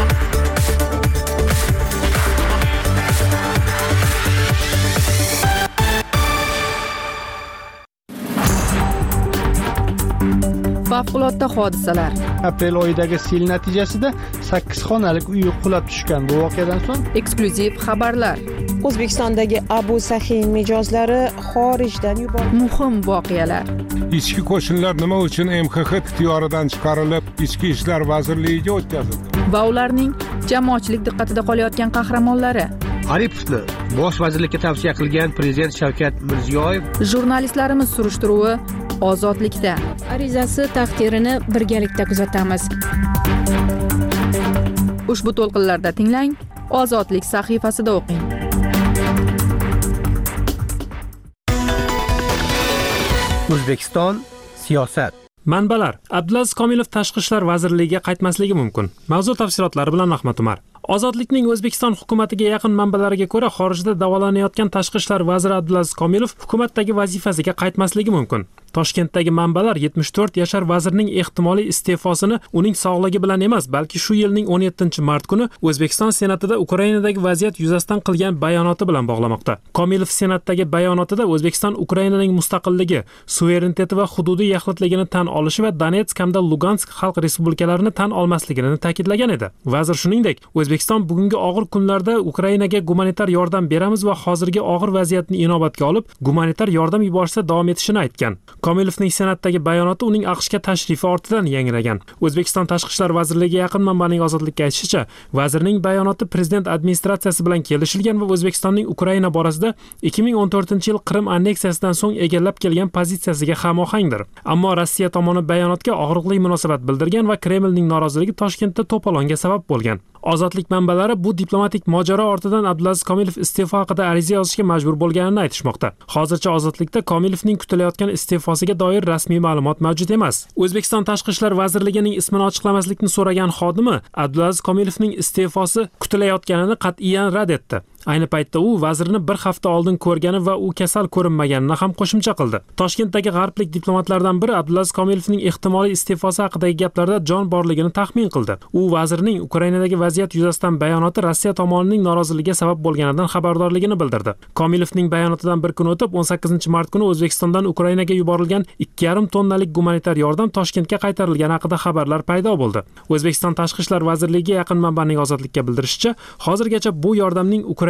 Favqulodda hodisalar. Aprel oyidagi sel natijasida 8 xonalik uy qulab tushgan. Bu voqeadan so'ng Eksklyuziv xabarlar. O'zbekistondagi Abu Sahiy mijozlari xorijdan yuborildi. Muhim voqealar. Ichki qo'shinlar nima uchun MXX ixtiyoridan chiqarilib, Ichki ishlar vazirligiga o'tkazildi? Va ularning jamoatchilik diqqatida qolayotgan qahramonlari. Aripovni bosh vazirlikka tavsiya qilgan prezident Shavkat Mirziyoyev. Jurnalistlarimiz surishtiruvi Ozodlikda. Arizasi taqdirini birgalikda kuzatamiz. Ushbu to'lqinlarda tinglang, Ozodlik sahifasida o'qing. O'zbekiston siyosat. Manbalar: Abdulaziz Komilov Tashqi ishlar vazirligiga qaytmasligi mumkin. Mavzu tafsilotlari bilan Ahmad Umar. Ozodlikning O'zbekiston hukumatiga yaqin manbalariga ko'ra, xorijda davolanayotgan Tashqi ishlar vaziri Abdulaziz Komilov hukumatdagi vazifasiga qaytmasligi mumkin. Toshkentdagi manbalar 74 yashar vazirning ehtimoliy iste'fosini uning sog'ligi bilan emas, balki shu yilning 17-mart kuni O'zbekiston Senatida Ukrainadagi vaziyat yuzasidan qilgan bayonoti bilan bog'lamoqda. Komilov Senatdagi bayonotida O'zbekiston Ukrainaning mustaqilligi, suvereniteti va hududiy yaxlitligini tan olishi va Donetsk hamda Lugansk xalq respublikalarini tan olmasligini ta'kidlagan edi. Vazir shuningdek, O'zbekiston bugungi og'ir kunlarda Ukrainaga gumanitar yordam beramiz va hozirgi og'ir vaziyatni inobatga olib, gumanitar yordam yuborishda davom etishini aytgan. Komilovning Senatdagi bayonoti uning AQShga tashrifi ortidan yangragan. O'zbekiston Tashqi ishlar vazirligiga yaqin manbaning Ozodlikka aytishicha, vazirning bayonoti prezident administratsiyasi bilan kelishilgan va O'zbekistonning Ukraina borasida 2014-yil Qrim anneksiyasidan so'ng egallab kelgan pozitsiyasiga hamohangdir. Ammo Rossiya tomoni bayonotga og'riqli munosabat bildirgan va Kremlning noroziligi Toshkentda to'polonga sabab bo'lgan. Ozodlik manbalari bu diplomatik mojaro ortidan Abdulaziz Komilov iste'fo haqida ariza yozishga majbur bo'lganini aytishmoqda. Hozircha Ozodlikda Komilovning kutilayotgan iste'fosiga doir rasmiy ma'lumot mavjud emas. O'zbekiston Tashqi ishlar vazirligining ismini ochiqlamaslikni so'ragan xodimi Abdulaziz Komilovning iste'fosi kutilayotganini qat'iyan rad etdi. Ayni paytda u vazirni bir hafta oldin ko'rgani va u kasal ko'rinmaganini ham qo'shimcha qildi. Toshkentdagi g'arblik diplomatlardan biri Abdulaziz Komilovning ehtimoliy iste'fosi haqidagi gaplarda jon borligini taxmin qildi. U vazirning Ukrainadagi vaziyat yuzasidan bayonoti Rossiya tomonining noroziligiga sabab bo'lganidan xabardorligini bildirdi. Komilovning bayonotidan bir kun o'tib 18-mart kuni O'zbekistondan Ukrainaga yuborilgan 2,5 tonnalik gumanitar yordam Toshkentga qaytarilgani haqida xabarlar paydo bo'ldi. O'zbekiston Tashqi ishlar vazirligiga yaqin manbaning Ozodlikka bildirishicha, hozirgacha bu yordamning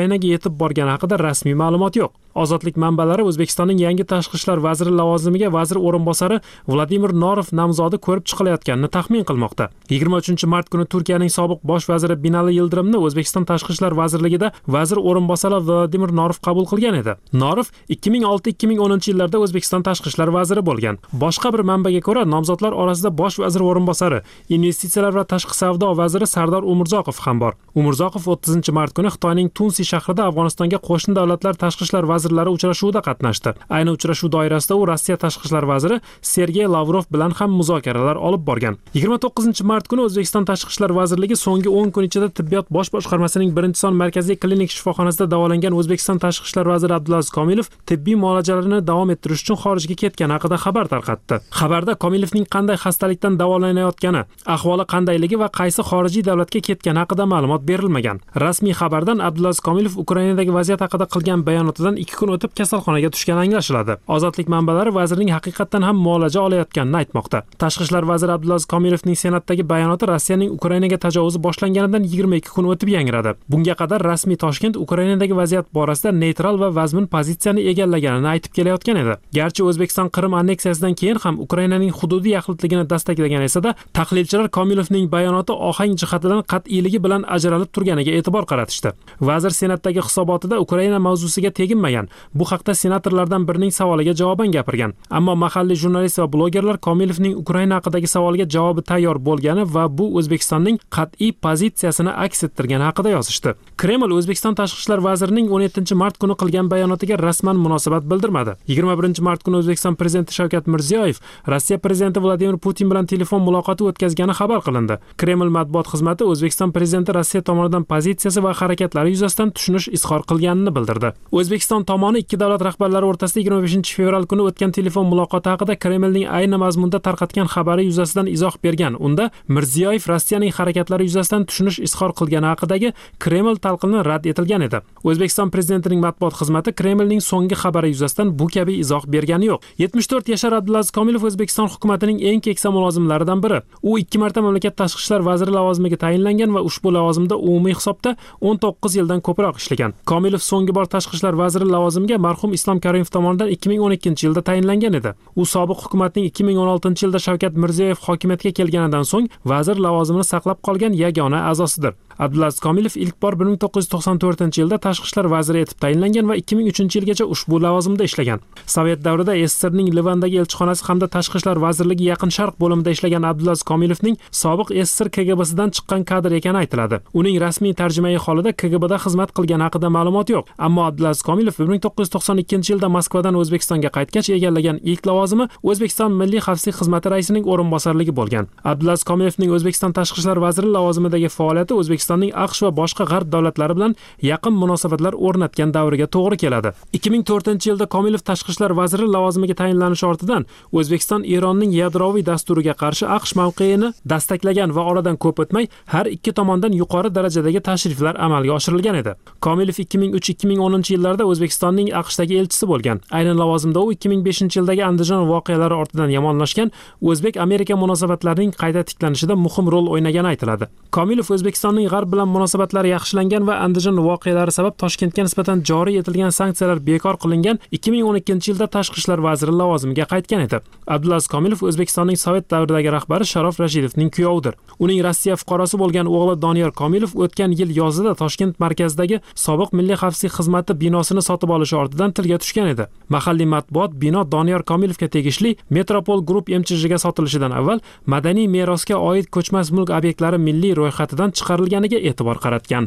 Ukrainaga yetib borgani haqida rasmiy ma'lumot yo'q. Ozodlik manbalari O'zbekistonning yangi tashqi ishlar vaziri lavozimiga vazir o'rinbosari Vladimir Norov nomzodi ko'rib chiqilayotganini taxmin qilmoqda. 23-mart kuni Turkiyaning sobiq bosh vaziri Binali Yildirimni O'zbekiston tashqi ishlar vazirligida vazir o'rinbosari Vladimir Norov qabul qilgan edi. Norov 2006-2010 yillarda O'zbekiston tashqi ishlar vaziri bo'lgan. Boshqa bir manbaga ko'ra, nomzodlar orasida bosh vazir o'rinbosari, investitsiyalar va tashqi savdo vaziri Sardor Umurzoqov ham bor. Umurzoqov 30-mart kuni Xitoyning Tunsi shahrida Afg'onistonga qo'shni davlatlar tashqi ishlar vazirlari uchrashuvida qatnashdi. Ayni uchrashuv doirasida u Rossiya tashqi ishlar vaziri Sergey Lavrov bilan ham muzokaralar olib borgan. 29-mart kuni O'zbekiston tashqi ishlar vazirligi so'nggi 10 kun ichida tibbiyot bosh boshqarmasining 1-son markaziy klinik shifoxonasida davolangan O'zbekiston tashqi ishlar vaziri Abdulaziz Komilov tibbiy muolajalarini davom ettirish uchun xorijga ketgani haqida xabar tarqatdi. Xabarda Komilovning qanday xastalikdan davolanayotgani, ahvoli qandayligi va qaysi xorijiy davlatga ketgani haqida ma'lumot berilmagan. Rasmiy xabardan Abdulaziz Komilov Ukrainadagi vaziyat haqida qilgan bayonotidan 2 kun o'tib kasalxonaga tushgani anglashiladi. Ozodlik manbalari vazirning haqiqatan ham muolaja olayotganini aytmoqda. Tashqi ishlar vaziri Abdulaziz Komilovning Senatdagi bayonoti Rossiyaning Ukrainaga tajovuzi boshlanganidan 22 kun o'tib yangradi. Bunga qadar rasmiy Toshkent Ukrainadagi vaziyat borasida neytral va vazmin pozitsiyani egallaganini aytib kelayotgan edi. Garchi O'zbekiston Qrim anneksiyasidan keyin ham Ukrainaning hududiy yaxlitligini dastaklagan esa-da, tahlilchilar Komilovning bayonoti ohang jihatidan qat'iyligi bilan ajralib turganiga e'tibor qaratishdi. Vazir Senatdagi hisobotida Ukraina mavzusiga teginmagan. Bu haqda senatorlardan birining savoliga javoban gapirgan. Ammo mahalliy jurnalist va blogerlar Komilovning Ukraina haqidagi savoliga javobi tayyor bo'lgani va bu O'zbekistonning qat'iy pozitsiyasini aks ettirgani haqida yozishdi. Kreml O'zbekiston tashqi ishlar vazirining 17-mart kuni qilgan bayonotiga rasman munosabat bildirmadi. 21-mart kuni O'zbekiston prezidenti Shavkat Mirziyoyev Rossiya prezidenti Vladimir Putin bilan telefon muloqoti o'tkazgani xabar qilindi. Kreml matbuot xizmati O'zbekiston prezidenti Rossiya tomonidan pozitsiyasi va harakatlari yuzasidan tushunish izhor qilganini bildirdi. O'zbekiston tomoni ikki davlat rahbarlari o'rtasida 25-fevral kuni o'tgan telefon muloqoti haqida Kremlning ayni mazmunda tarqatgan xabari yuzasidan izoh bergan. Unda Mirziyoyev Rossiyaning harakatlari yuzasidan tushunish izhor qilgani haqidagi Kreml talqini rad etilgan edi. O'zbekiston prezidentining matbuot xizmati Kremlning so'nggi xabari yuzasidan bu kabi izoh bergani yo'q. 74 yashar Abdulaziz Komilov O'zbekiston hukumatining eng keksa mulozimlaridan biri. U 2 marta mamlakat tashqi ishlar vaziri lavozimiga tayinlangan va ushbu lavozimda umumiy hisobda 19 yildan ko'proq ishlagan. Komilov so'nggi bor tashqi ishlar vaziri lavozimiga marhum Islom Karimov tomonidan 2012-yilda tayinlangan edi. U sobiq hukumatning 2016-yilda Shavkat Mirziyoyev hokimiyatga kelganidan so'ng vazir lavozimini saqlab qolgan yagona a'zosidir. Abdulaziz Komilov ilk bor 1994-yilda tashqi ishlar vaziri etib tayinlangan va 2003-yilgacha ushbu lavozimda ishlagan. Sovet davrida SSRning Livandagi elchixonasi hamda tashqi ishlar vazirligi Yaqin Sharq bo'limida ishlagan Abdulaziz Komilovning sobiq SSR KGBsidan chiqqan kadr ekani aytiladi. Uning rasmiy tarjimai holida KGBda xizmat qilgani haqida ma'lumot yo'q. Ammo Abdulaziz Komilov 1992-yilda Moskvadan O'zbekistonga qaytgach egallagan ilk lavozimi O'zbekiston Milliy xavfsizlik xizmati raisining o'rinbosarligi bo'lgan. Abdulaziz Komilovning O'zbekiston tashqi ishlar vaziri lavozimidagi faoliyati O'zbekistonning AQSh va boshqa g'arb davlatlari bilan yaqin munosabatlar o'rnatgan davriga to'g'ri keladi. 2004-yilda Komilov tashqi ishlar vaziri lavozimiga tayinlanishi ortidan O'zbekiston Eronning yadroviy dasturiga qarshi AQSh mavqeini dastaklagan va oradan ko'p o'tmay har ikki tomondan yuqori darajadagi tashriflar amalga oshirilgan edi. Komilov 2003-2010-yillarda O'zbekistonning AQShdagi elchisi bo'lgan. Aynan lavozimda u 2005-yildagi Andijon voqealari ortidan yomonlashgan O'zbek-Amerika munosabatlarining qayta tiklanishida muhim rol o'ynagani aytiladi. Komilov O'zbekistonning g'arb bilan munosabatlari yaxshilangan va Andijon voqealari sabab Toshkentga nisbatan joriy etilgan sanksiyalar bekor qilingan 2012-yilda tashqi ishlar vaziri lavozimiga qaytgan edi. Abdulaziz Komilov O'zbekistonning Sovet davridagi rahbari Sharof Rashidovning kuyovidir. Uning Rossiya fuqarosi bo'lgan o'g'li Doniyor Komilov o'tgan yil yozida Toshkent markazidagi sobiq Milliy xavfsizlik xizmati binosini sotib olishi ortidan tilga tushgan edi. Mahalliy matbuot bino Doniyor Komilovga tegishli Metropol Group MCHga sotilishidan avval madaniy merosga oid ko'chmas mulk obyektlari milliy ro'yxatidan chiqarilganiga e'tibor qaratgan.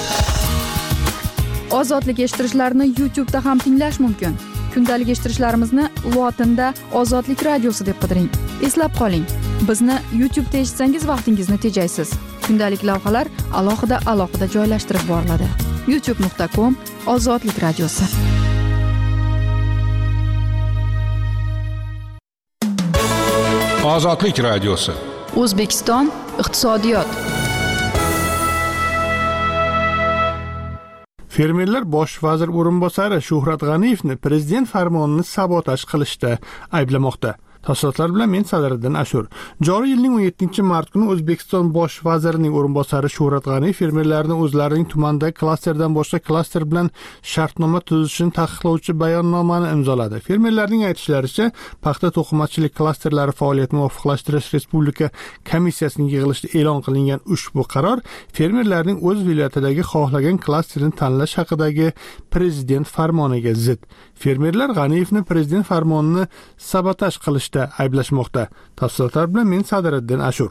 Ozodlik eshittirishlarni YouTube'da ham tinglash mumkin. Kundalik eshittirishlarimizni lotinda Ozodlik radiosi deb qidiring. Eslab qoling, bizni YouTube'da eshitsangiz vaqtingizni tejaysiz. Kundalik lavhalar alohida joylashtirib boriladi. youtube.com/ozodlik radiosi. Ozodlik radiosi. O'zbekiston iqtisodiyot. Fermerlar bosh vazir o'rinbosari Shuhrat G'aniyevni prezident farmonini sabotaj qilishda ayblamoqda. Tafsilotlar bilan men Sadiriddin Ashur. Joriy yilning 17-mart kuni O'zbekiston bosh vazirining o'rinbosari Shuhrat G'aniyev fermerlarni o'zlarining tumandagi klasterdan boshqa klaster bilan shartnoma tuzishini taqiqlovchi bayonnomani imzoladi. Fermerlarning aytishlaricha, paxta to'qimachilik klasterlari faoliyatini muvofiqlashtirish Respublika komissiyasining yig'ilishida e'lon qilingan ushbu qaror fermerlarning o'z viloyatidagi xohlagan klasterini tanlash haqidagi prezident farmoniga zid. Fermerlar G'aniyevni prezident farmonini sabotaj qilishda ayblashmoqda. Tafsilotlar bilan men Sadiriddin Ashur.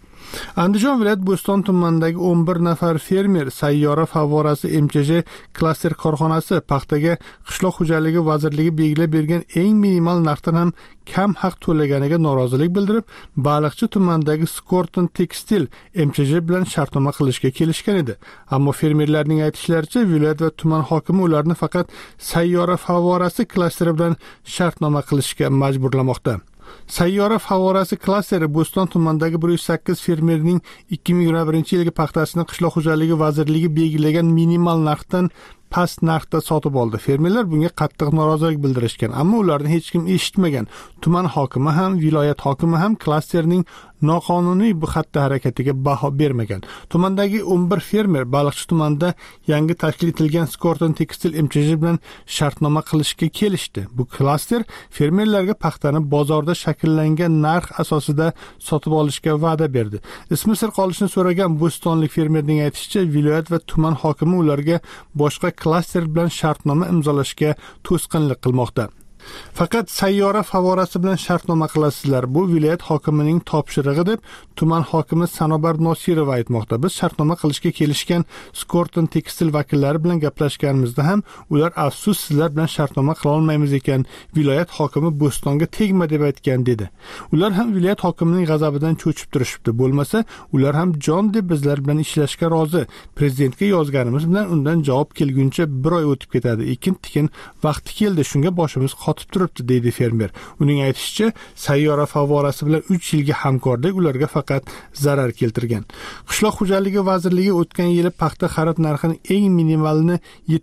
Andijon viloyat Bo'ston tumanidagi 11 nafar fermer sayyora favvorasi MCJ klaster korxonasi paxtaga qishloq xo'jaligi vazirligi belgilab bergan eng minimal narxdan ham kam haq to'laganiga norozilik bildirib, Baliqchi tumanidagi Skorton Tekstil MCJ bilan shartnoma qilishga kelishgan edi. Ammo fermerlarning aytishlaricha, viloyat va tuman hokimi ularni faqat sayyora favvorasi klasteri bilan shartnoma qilishga majburlamoqda. Sayyora favorasi klasteri Bo'ston tumanidagi 108 fermerning 2021-yilgi paxtasini qishloq xo'jaligi vazirligi belgilagan minimal narxdan past narxda sotib oldi. Fermerlar bunga qattiq norozilik bildirishgan, ammo ularni hech kim eshitmagan. Tuman hokimi ham, viloyat hokimi ham klasterning noqonuniy bu xatti harakatiga baho bermagan. Tumandagi 11 fermer Baliqchi tumanida yangi tashkil etilgan Skorton Tekstil MCJ bilan shartnoma qilishga kelishdi. Bu klaster fermerlarga paxtani bozorda shakllangan narx asosida sotib olishga va'da berdi. Ismi sir qolishini so'ragan bo'stonlik fermerning aytishicha, viloyat va tuman hokimi ularga boshqa klaster bilan shartnoma imzolashga to'sqinlik qilmoqda. Faqat sayyora favorasi bilan shartnoma qilasizlar. Bu viloyat hokimining topshirig'i deb tuman hokimi Sanobar Nosirova aytmoqda. Biz shartnoma qilishga kelishgan Skorton Tekstil vakillari bilan gaplashganimizda ham ular afsus sizlar bilan shartnoma qila olmaymiz ekan. Viloyat hokimi Bo'stonga tegma deb aytgan dedi. Ular ham viloyat hokimining g'azabidan cho'chib turishibdi. Bo'lmasa, ular ham jon deb bizlar bilan ishlashga rozi. Prezidentga yozganimiz bilan undan javob kelguncha 1 oy o'tib ketadi. Ekin-tikin vaqti keldi, shunga boshimiz qotib turibdi, deydi fermer. Uning aytishicha, sayyora favorasi bilan 3 yilga hamkorlik ularga faqat zarar keltirgan. Qishloq xo'jaligi vazirligi o'tgan yili paxta xarid narxini eng minimalini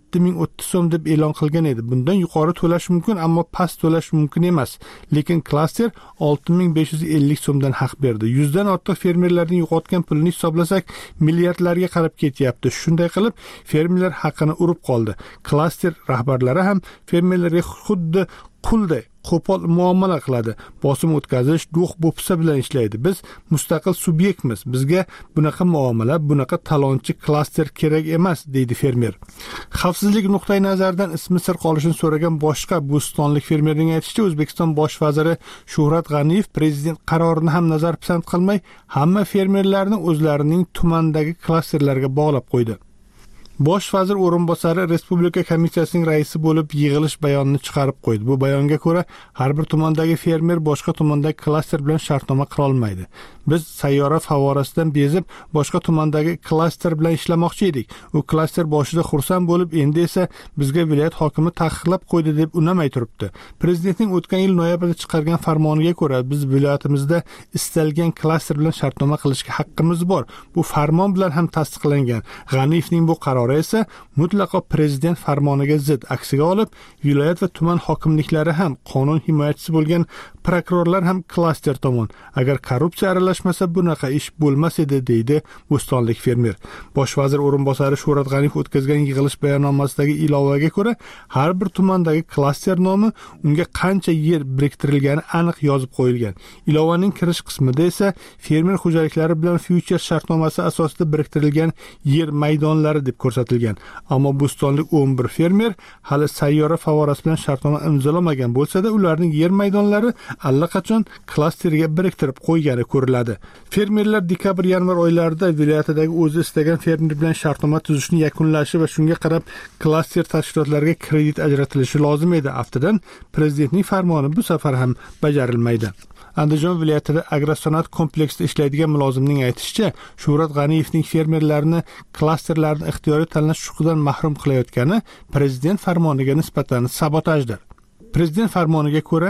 7030 so'm deb e'lon qilgan edi. Bundan yuqori to'lash mumkin, ammo past to'lash mumkin emas. Lekin klaster 6550 so'mdan haq berdi. 100 dan ortiq fermerlarning yo'qotgan pulini hisoblasak, milliardlarga qarab ketyapti. Shunday qilib, fermerlar haqini urib qoldi. Klaster rahbarlari ham fermerlarga xuddi qulday qo'pol muomala qiladi. Bosim o'tkazish, do'q bo'psa bilan ishlaydi. Biz mustaqil subyektmiz. Bizga bunaqa muomala, bunaqa talonchi klaster kerak emas, deydi fermer. Xavfsizlik nuqtai nazaridan ismi sir qolishini so'ragan boshqa bo'stonlik fermerning aytishicha, O'zbekiston bosh vaziri Shuhrat G'aniyev prezident qarorini ham nazarpisand qilmay, hamma fermerlarni o'zlarining tumandagi klasterlarga bog'lab qo'ydi. Bosh vazir o'rinbosari Respublika komissiyasining raisi bo'lib yig'ilish bayonini chiqarib qo'ydi. Bu bayonga ko'ra, har bir tumandagi fermer boshqa tumandagi klaster bilan shartnoma qila olmaydi. Biz sayyora favorasidan bezib, boshqa tumandagi klaster bilan ishlamoqchi edik. U klaster boshida xursand bo'lib, endi esa bizga viloyat hokimi taqiqlab qo'ydi deb unamay turibdi. Prezidentning o'tgan yil noyabrda chiqargan farmoniga ko'ra, biz viloyatimizda istalgan klaster bilan shartnoma qilishga haqqimiz bor. Bu farmon bilan ham tasdiqlangan. G'aniyevning bu qarori esa mutlaqo prezident farmoniga zid. Aksiga olib, viloyat va tuman hokimliklari ham, qonun himoyachisi bo'lgan prokurorlar ham klaster tomon. Agar korrupsiya aralashmasa bunaqa ish bo'lmas edi, deydi bo'stonlik fermer. Bosh vazir o'rinbosari Shuhrat G'aniyev o'tkazgan yig'ilish bayonnomasidagi ilovaga ko'ra, har bir tumandagi klaster nomi, unga qancha yer biriktirilgani aniq yozib qo'yilgan. Ilovaning kirish qismida esa fermer xo'jaliklari bilan future shartnomasi asosida biriktirilgan yer maydonlari deb ko'rsatilgan. Ammo bo'stonlik 11 fermer hali sayyora favorasi bilan shartnoma imzolamagan bo'lsa-da, ularning yer maydonlari allaqachon klasterga biriktirib qo'ygani ko'riladi. Fermerlar dekabr-yanvar oylarida viloyatidagi o'zi istagan fermer bilan shartnoma tuzishni yakunlashi va shunga qarab klaster tashkilotlariga kredit ajratilishi lozim edi. Aftidan prezidentning farmoni bu safar ham bajarilmaydi. Andijon viloyatida agrosanoat kompleksida ishlaydigan mulozimning aytishicha, Shuhrat G'aniyevning fermerlarni klasterlarni ixtiyoriy tanlash huquqidan mahrum qilayotgani prezident farmoniga nisbatan sabotajdir. Prezident farmoniga ko'ra,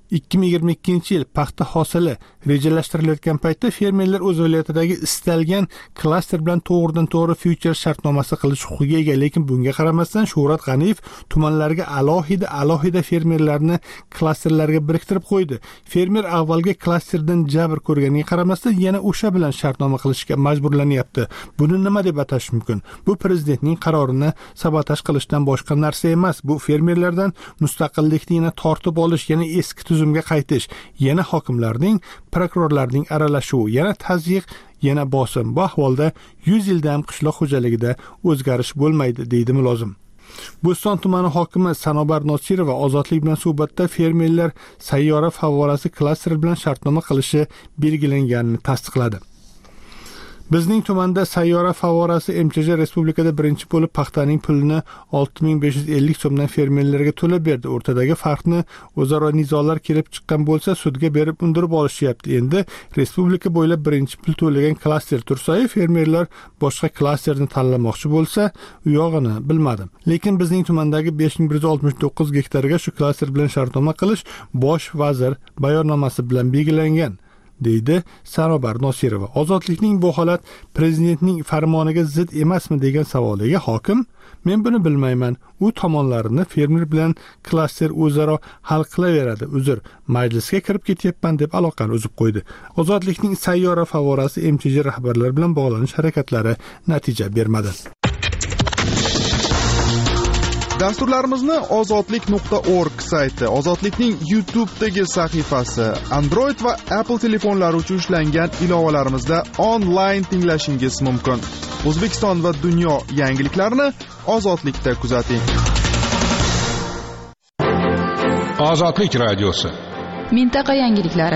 2022 yil paxta hosili rejalashtirilayotgan paytda fermerlar o'z viloyatidagi istalgan klaster bilan to'g'ridan-to'g'ri future shartnomasi qilish huquqiga ega, lekin bunga qaramasdan Shuhrat G'aniyev tumanlarga alohida fermerlarni klasterlarga biriktirib qo'ydi. Fermer avvalgi klasterdan jabr ko'rganiga qaramasdan yana o'sha bilan shartnoma qilishga majburlanyapti. Buni nima deb atash mumkin? Bu prezidentning qarorini sabotaj qilishdan boshqa narsa emas. Bu fermerlardan mustaqillikni yana tortib olish, yana eski tuzumga qaytish, yana hokimlarning, prokurorlarning aralashuvi, yana tazyiq, yana bosim. Bu ahvolda 100 yilda ham qishloq xo'jaligida o'zgarish bo'lmaydi, deydi mulozim. Bo'ston tumani hokimi Sanobar Nosirova Ozodlik bilan suhbatda fermerlar sayyora favorasi klaster bilan shartnoma qilishi belgilanganini tasdiqladi. Bizning tumanda sayyora favorasi MCJ respublikada birinchi bo'lib paxtaning pulini 6550 so'mdan fermerlarga to'lab berdi. O'rtadagi farqni o'zaro nizolar kelib chiqqan bo'lsa, sudga berib undirib olishyapti. Endi respublika bo'ylab birinchi pul to'lagan klaster tursa, fermerlar boshqa klasterni tanlamoqchi bo'lsa, u yog'ini bilmadim. Lekin bizning tumandagi 5169 gektarga shu klaster bilan shartnoma qilish bosh vazir bayonnomasi bilan belgilangan, deydi Sanobar Nosirova. Ozodlikning bu holat prezidentning farmoniga zid emasmi degan savoliga hokim, men buni bilmayman. U tomonlarini fermer bilan klaster o'zaro hal qilaveradi. Uzr, majlisga kirib ketyapman deb aloqani uzib qo'ydi. Ozodlikning sayyora favorasi MCJ rahbarlari bilan bog'lanish harakatlari natija bermadi. Dasturlarimizni ozodlik.org sayti, Ozodlikning YouTube'dagi sahifasi, Android va Apple telefonlari uchun ishlangan ilovalarimizda onlayn tinglashingiz mumkin. O'zbekiston va dunyo yangiliklarini Ozodlikda kuzating. Ozodlik radiosi. Mintaqa yangiliklari.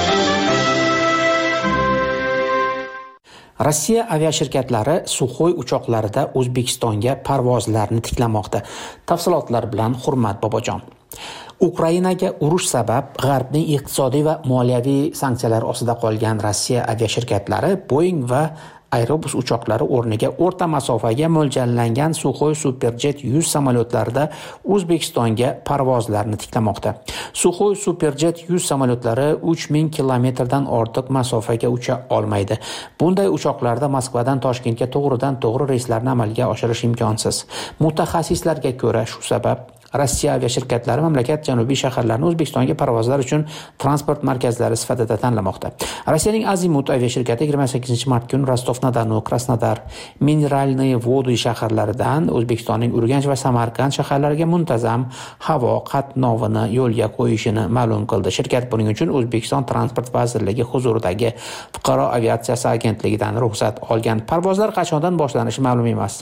Rossiya aviashirkatlari Suxoy uchoqlarida O'zbekistonga parvozlarni tiklamoqda. Tafsilotlar bilan Hurmat Bobojon. Ukrainaga urush sabab G'arbning iqtisodiy va moliyaviy sanksiyalar ostida qolgan Rossiya aviashirkatlari Boeing va Airbus uchoqlari o'rniga o'rta masofaga mo'ljallangan Suxoy Superjet 100 samolyotlarida O'zbekistonga parvozlarni tiklamoqda. Suxoy Superjet 100 samolyotlari 3000 kilometrdan ortiq masofaga ucha olmaydi. Bunday uchoqlarda Moskvadan Toshkentga to'g'ridan-to'g'ri reyslarni amalga oshirish imkonsiz. Mutaxassislarga ko'ra, shu sabab Rossiya aviashirkatlari mamlakat janubiy shaharlarini O'zbekistonga parvozlar uchun transport markazlari sifatida tanlamoqda. Rossiyaning Azimut aviashirkati 28-mart kuni Rostov-na-Donu, Krasnodar, Mineralniy Vody shaharlaridan O'zbekistonning Urganch va Samarqand shaharlariga muntazam havo qatnovini yo'lga qo'yishini ma'lum qildi. Shirkat buning uchun O'zbekiston Transport vazirligi huzuridagi Fuqaro aviatsiyasi agentligidan ruxsat olgan. Parvozlar qachondan boshlanishi ma'lum emas.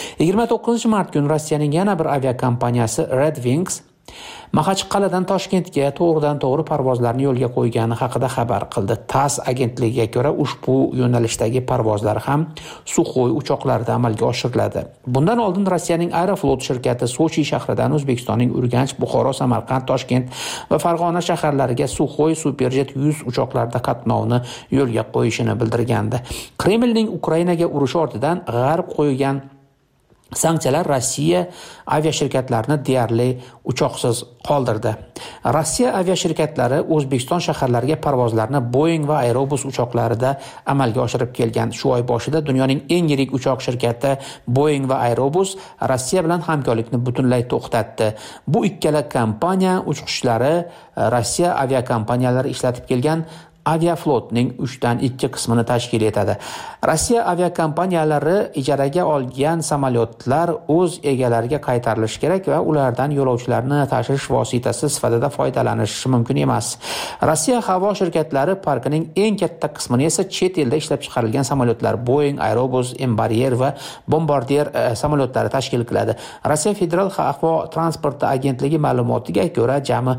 29-mart kuni Rossiyaning yana bir aviakompaniyasi Red Wings Maxachqal'adan Toshkentga to'g'ridan-to'g'ri parvozlarni yo'lga qo'ygani haqida xabar qildi. TASS agentligiga ko'ra ushbu yo'nalishdagi parvozlar ham Suxoy uchoqlarida amalga oshiriladi. Bundan oldin Rossiyaning Aeroflot shirkati Sochi shahridan O'zbekistonning Urganch, Buxoro, Samarqand, Toshkent va Farg'ona shaharlariga Suxoy Superjet 100 uchoqlarida qatnovni yo'lga qo'yishini bildirgandi. Kremlning Ukrainaga urushi ortidan G'arb qo'ygan sanksiyalar Rossiya aviashirkatlarini deyarli uchoqsiz qoldirdi. Rossiya aviashirkatlari O'zbekiston shaharlariga parvozlarni Boeing va Airbus uchoqlarida amalga oshirib kelgan. Shu oy boshida dunyoning eng yirik uchoq shirkati Boeing va Airbus Rossiya bilan hamkorlikni butunlay to'xtatdi. Bu ikkala kompaniya uchiqishlari Rossiya aviakompaniyalari ishlatib kelgan Aviaflotning 3/2 qismini tashkil etadi. Rossiya aviakompaniyalari ijaraga olgan samolyotlar o'z egalariga qaytarilishi kerak va ulardan yo'lovchilarni tashish vositasi sifatida foydalanishi mumkin emas. Rossiya havo shirkatlari parkining eng katta qismini esa chet elda ishlab chiqarilgan samolyotlar Boeing, Airbus, Embraer va Bombardier samolyotlari tashkil qiladi. Rossiya Federal havo transporti agentligi ma'lumotiga ko'ra, jami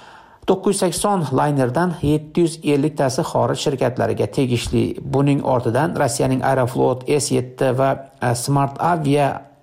980 laynerdan 750 tasi xorij shirkatlariga tegishli. Buning ortidan Rossiyaning Aeroflot, S7 va Smart Avia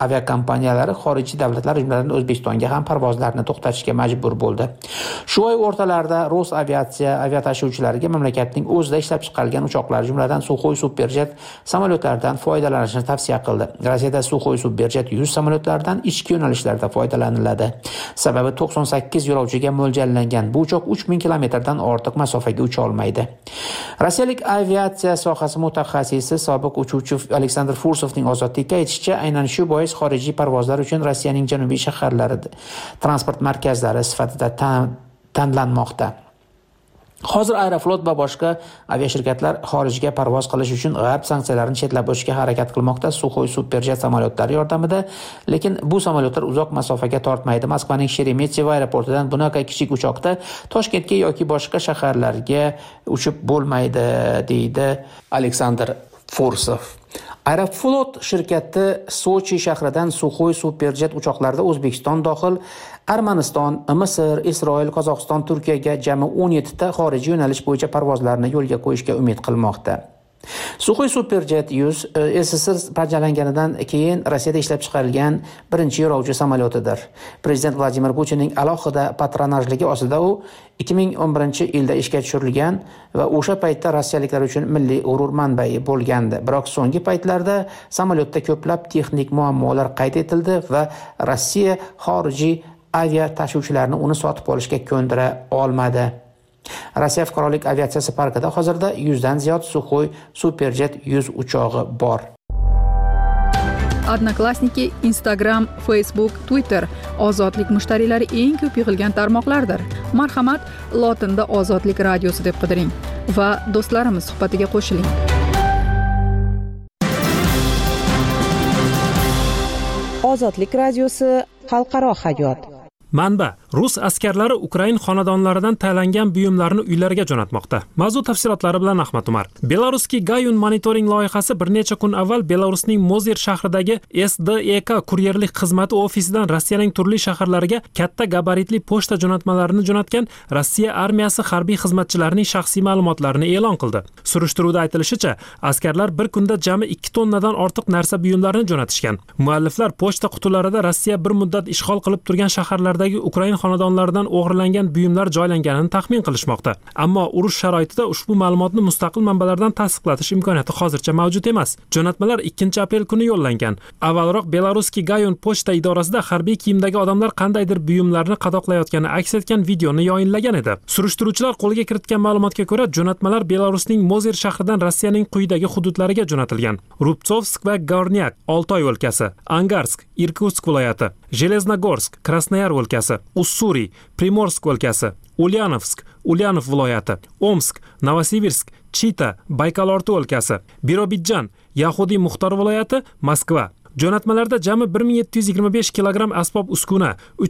aviakompaniyalari xorijiy davlatlar, jumladan O'zbekistonga ham parvozlarni to'xtatishga majbur bo'ldi. Shu oy o'rtalarida Rosaviatsiya aviatashuvchilariga mamlakatning o'zida ishlab chiqarilgan uchoqlar, jumladan Suxoy Superjet samolyotlaridan foydalanishni tavsiya qildi. Rossiyada Suxoy Superjet 100 samolyotlaridan ichki yo'nalishlarda foydalaniladi. Sababi 98 yo'lovchiga mo'ljallangan bu uchoq 3000 kilometrdan ortiq masofaga ucha olmaydi. Rossiyalik aviatsiya sohasi mutaxassisi sobiq uchuvchi Aleksandr Fursovning ozodlikka aytishicha, aynan shu bois xorijiy parvozlar uchun Rossiyaning janubiy shaharlari transport markazlari sifatida tanlanmoqda. Hozir Aeroflot va boshqa aviashirkatlar xorijga parvoz qilish uchun g'arb sanksiyalarini chetlab o'tishga harakat qilmoqda. Suxoy Superjet samolyotlari yordamida, lekin bu samolyotlar uzoq masofaga tortmaydi. Moskvaning Sheremetyevo aeroportidan bunaqa kichik uchoqda Toshkentga yoki boshqa shaharlarga uchib bo'lmaydi, deydi Aleksandr Fursov. Aeroflot shirkati Sochi shahridan Suxoy Superjet uchoqlarida O'zbekiston dohil Armaniston, Misr, Isroil, Qozog'iston, Turkiyaga jami 17 ta xorijiy yo'nalish bo'yicha parvozlarni yo'lga qo'yishga umid qilmoqda. Suxoy Superjet 100 SSSR parchalanganidan keyin Rossiyada ishlab chiqarilgan birinchi yo'lovchi samolyotidir. Prezident Vladimir Putinning alohida patronajligi ostida u 2011-yilda ishga tushirilgan va o'sha paytda rossiyaliklar uchun milliy g'urur manbai bo'lgandi. Biroq so'nggi paytlarda samolyotda ko'plab texnik muammolar qayd etildi va Rossiya xorijiy avia tashuvchilarni uni sotib olishga ko'ndira olmadi. Rossiya fuqarolik aviatsiyasi parkida hozirda 100 dan ziyod Suxoy Superjet 100 uchog'i bor. Odnoklassniki, Instagram, Facebook, Twitter ozodlik mushtariylari eng ko'p yig'ilgan tarmoqlardir. Marhamat, lotinda Ozodlik radiosi deb qidiring va do'stlarimiz suhbatiga qo'shiling. Ozodlik radiosi xalqaro hayot. Manba: Rus askarlari Ukrain xonadonlaridan tayinlangan buyumlarni uylariga jo'natmoqda. Mavzu tafsilotlari bilan Ahmad Umar. Belarusski Gayun monitoring loyihasi bir necha kun avval Belarusning Mozir shahridagi SDEK kuryerlik xizmati ofisidan Rossiyaning turli shaharlariga katta gabaritli pochta jo'natmalarini jo'natgan Rossiya armiyasi harbiy xizmatchilarining shaxsiy ma'lumotlarini e'lon qildi. Surishtiruvda aytilishicha, askarlar bir kunda jami 2 tonnadan ortiq narsa buyumlarini jo'natishgan. Mualliflar pochta qutilarida Rossiya bir muddat ishg'ol qilib turgan shaharlarda Ukrain xonadonlaridan o'g'irlangan buyumlar joylanganini taxmin qilishmoqda. Ammo urush sharoitida ushbu ma'lumotni mustaqil manbalardan tasdiqlatish imkoniyati hozircha mavjud emas. Jo'natmalar 2-aprel kuni yo'llangan. Avvalroq Belarusski Gayun pochta idorasida harbiy kiyimdagi odamlar qandaydir buyumlarni qadoqlayotgani aks etgan videoni yoyinlagan edi. Surishtiruvchilar qo'lga kiritgan ma'lumotga ko'ra, jo'natmalar Belarusning Mozir shahridan Rossiyaning quyidagi hududlariga jo'natilgan: Rubtsovsk va Gornyak, Oltoy o'lkasi, Angarsk, Irkutsk viloyati, Железногорск, Krasnoyar o'lkasi, Ussuri, Primorsk o'lkasi, Ulyanovsk, Ulyanov viloyati, Omsk, Novosibirsk, Chita, Baykalorti o'lkasi, Birobidjan, Yahudiy Muxtor viloyati, Moskva. Jo'natmalarda jami 1725 kilogramm asbob uskuna,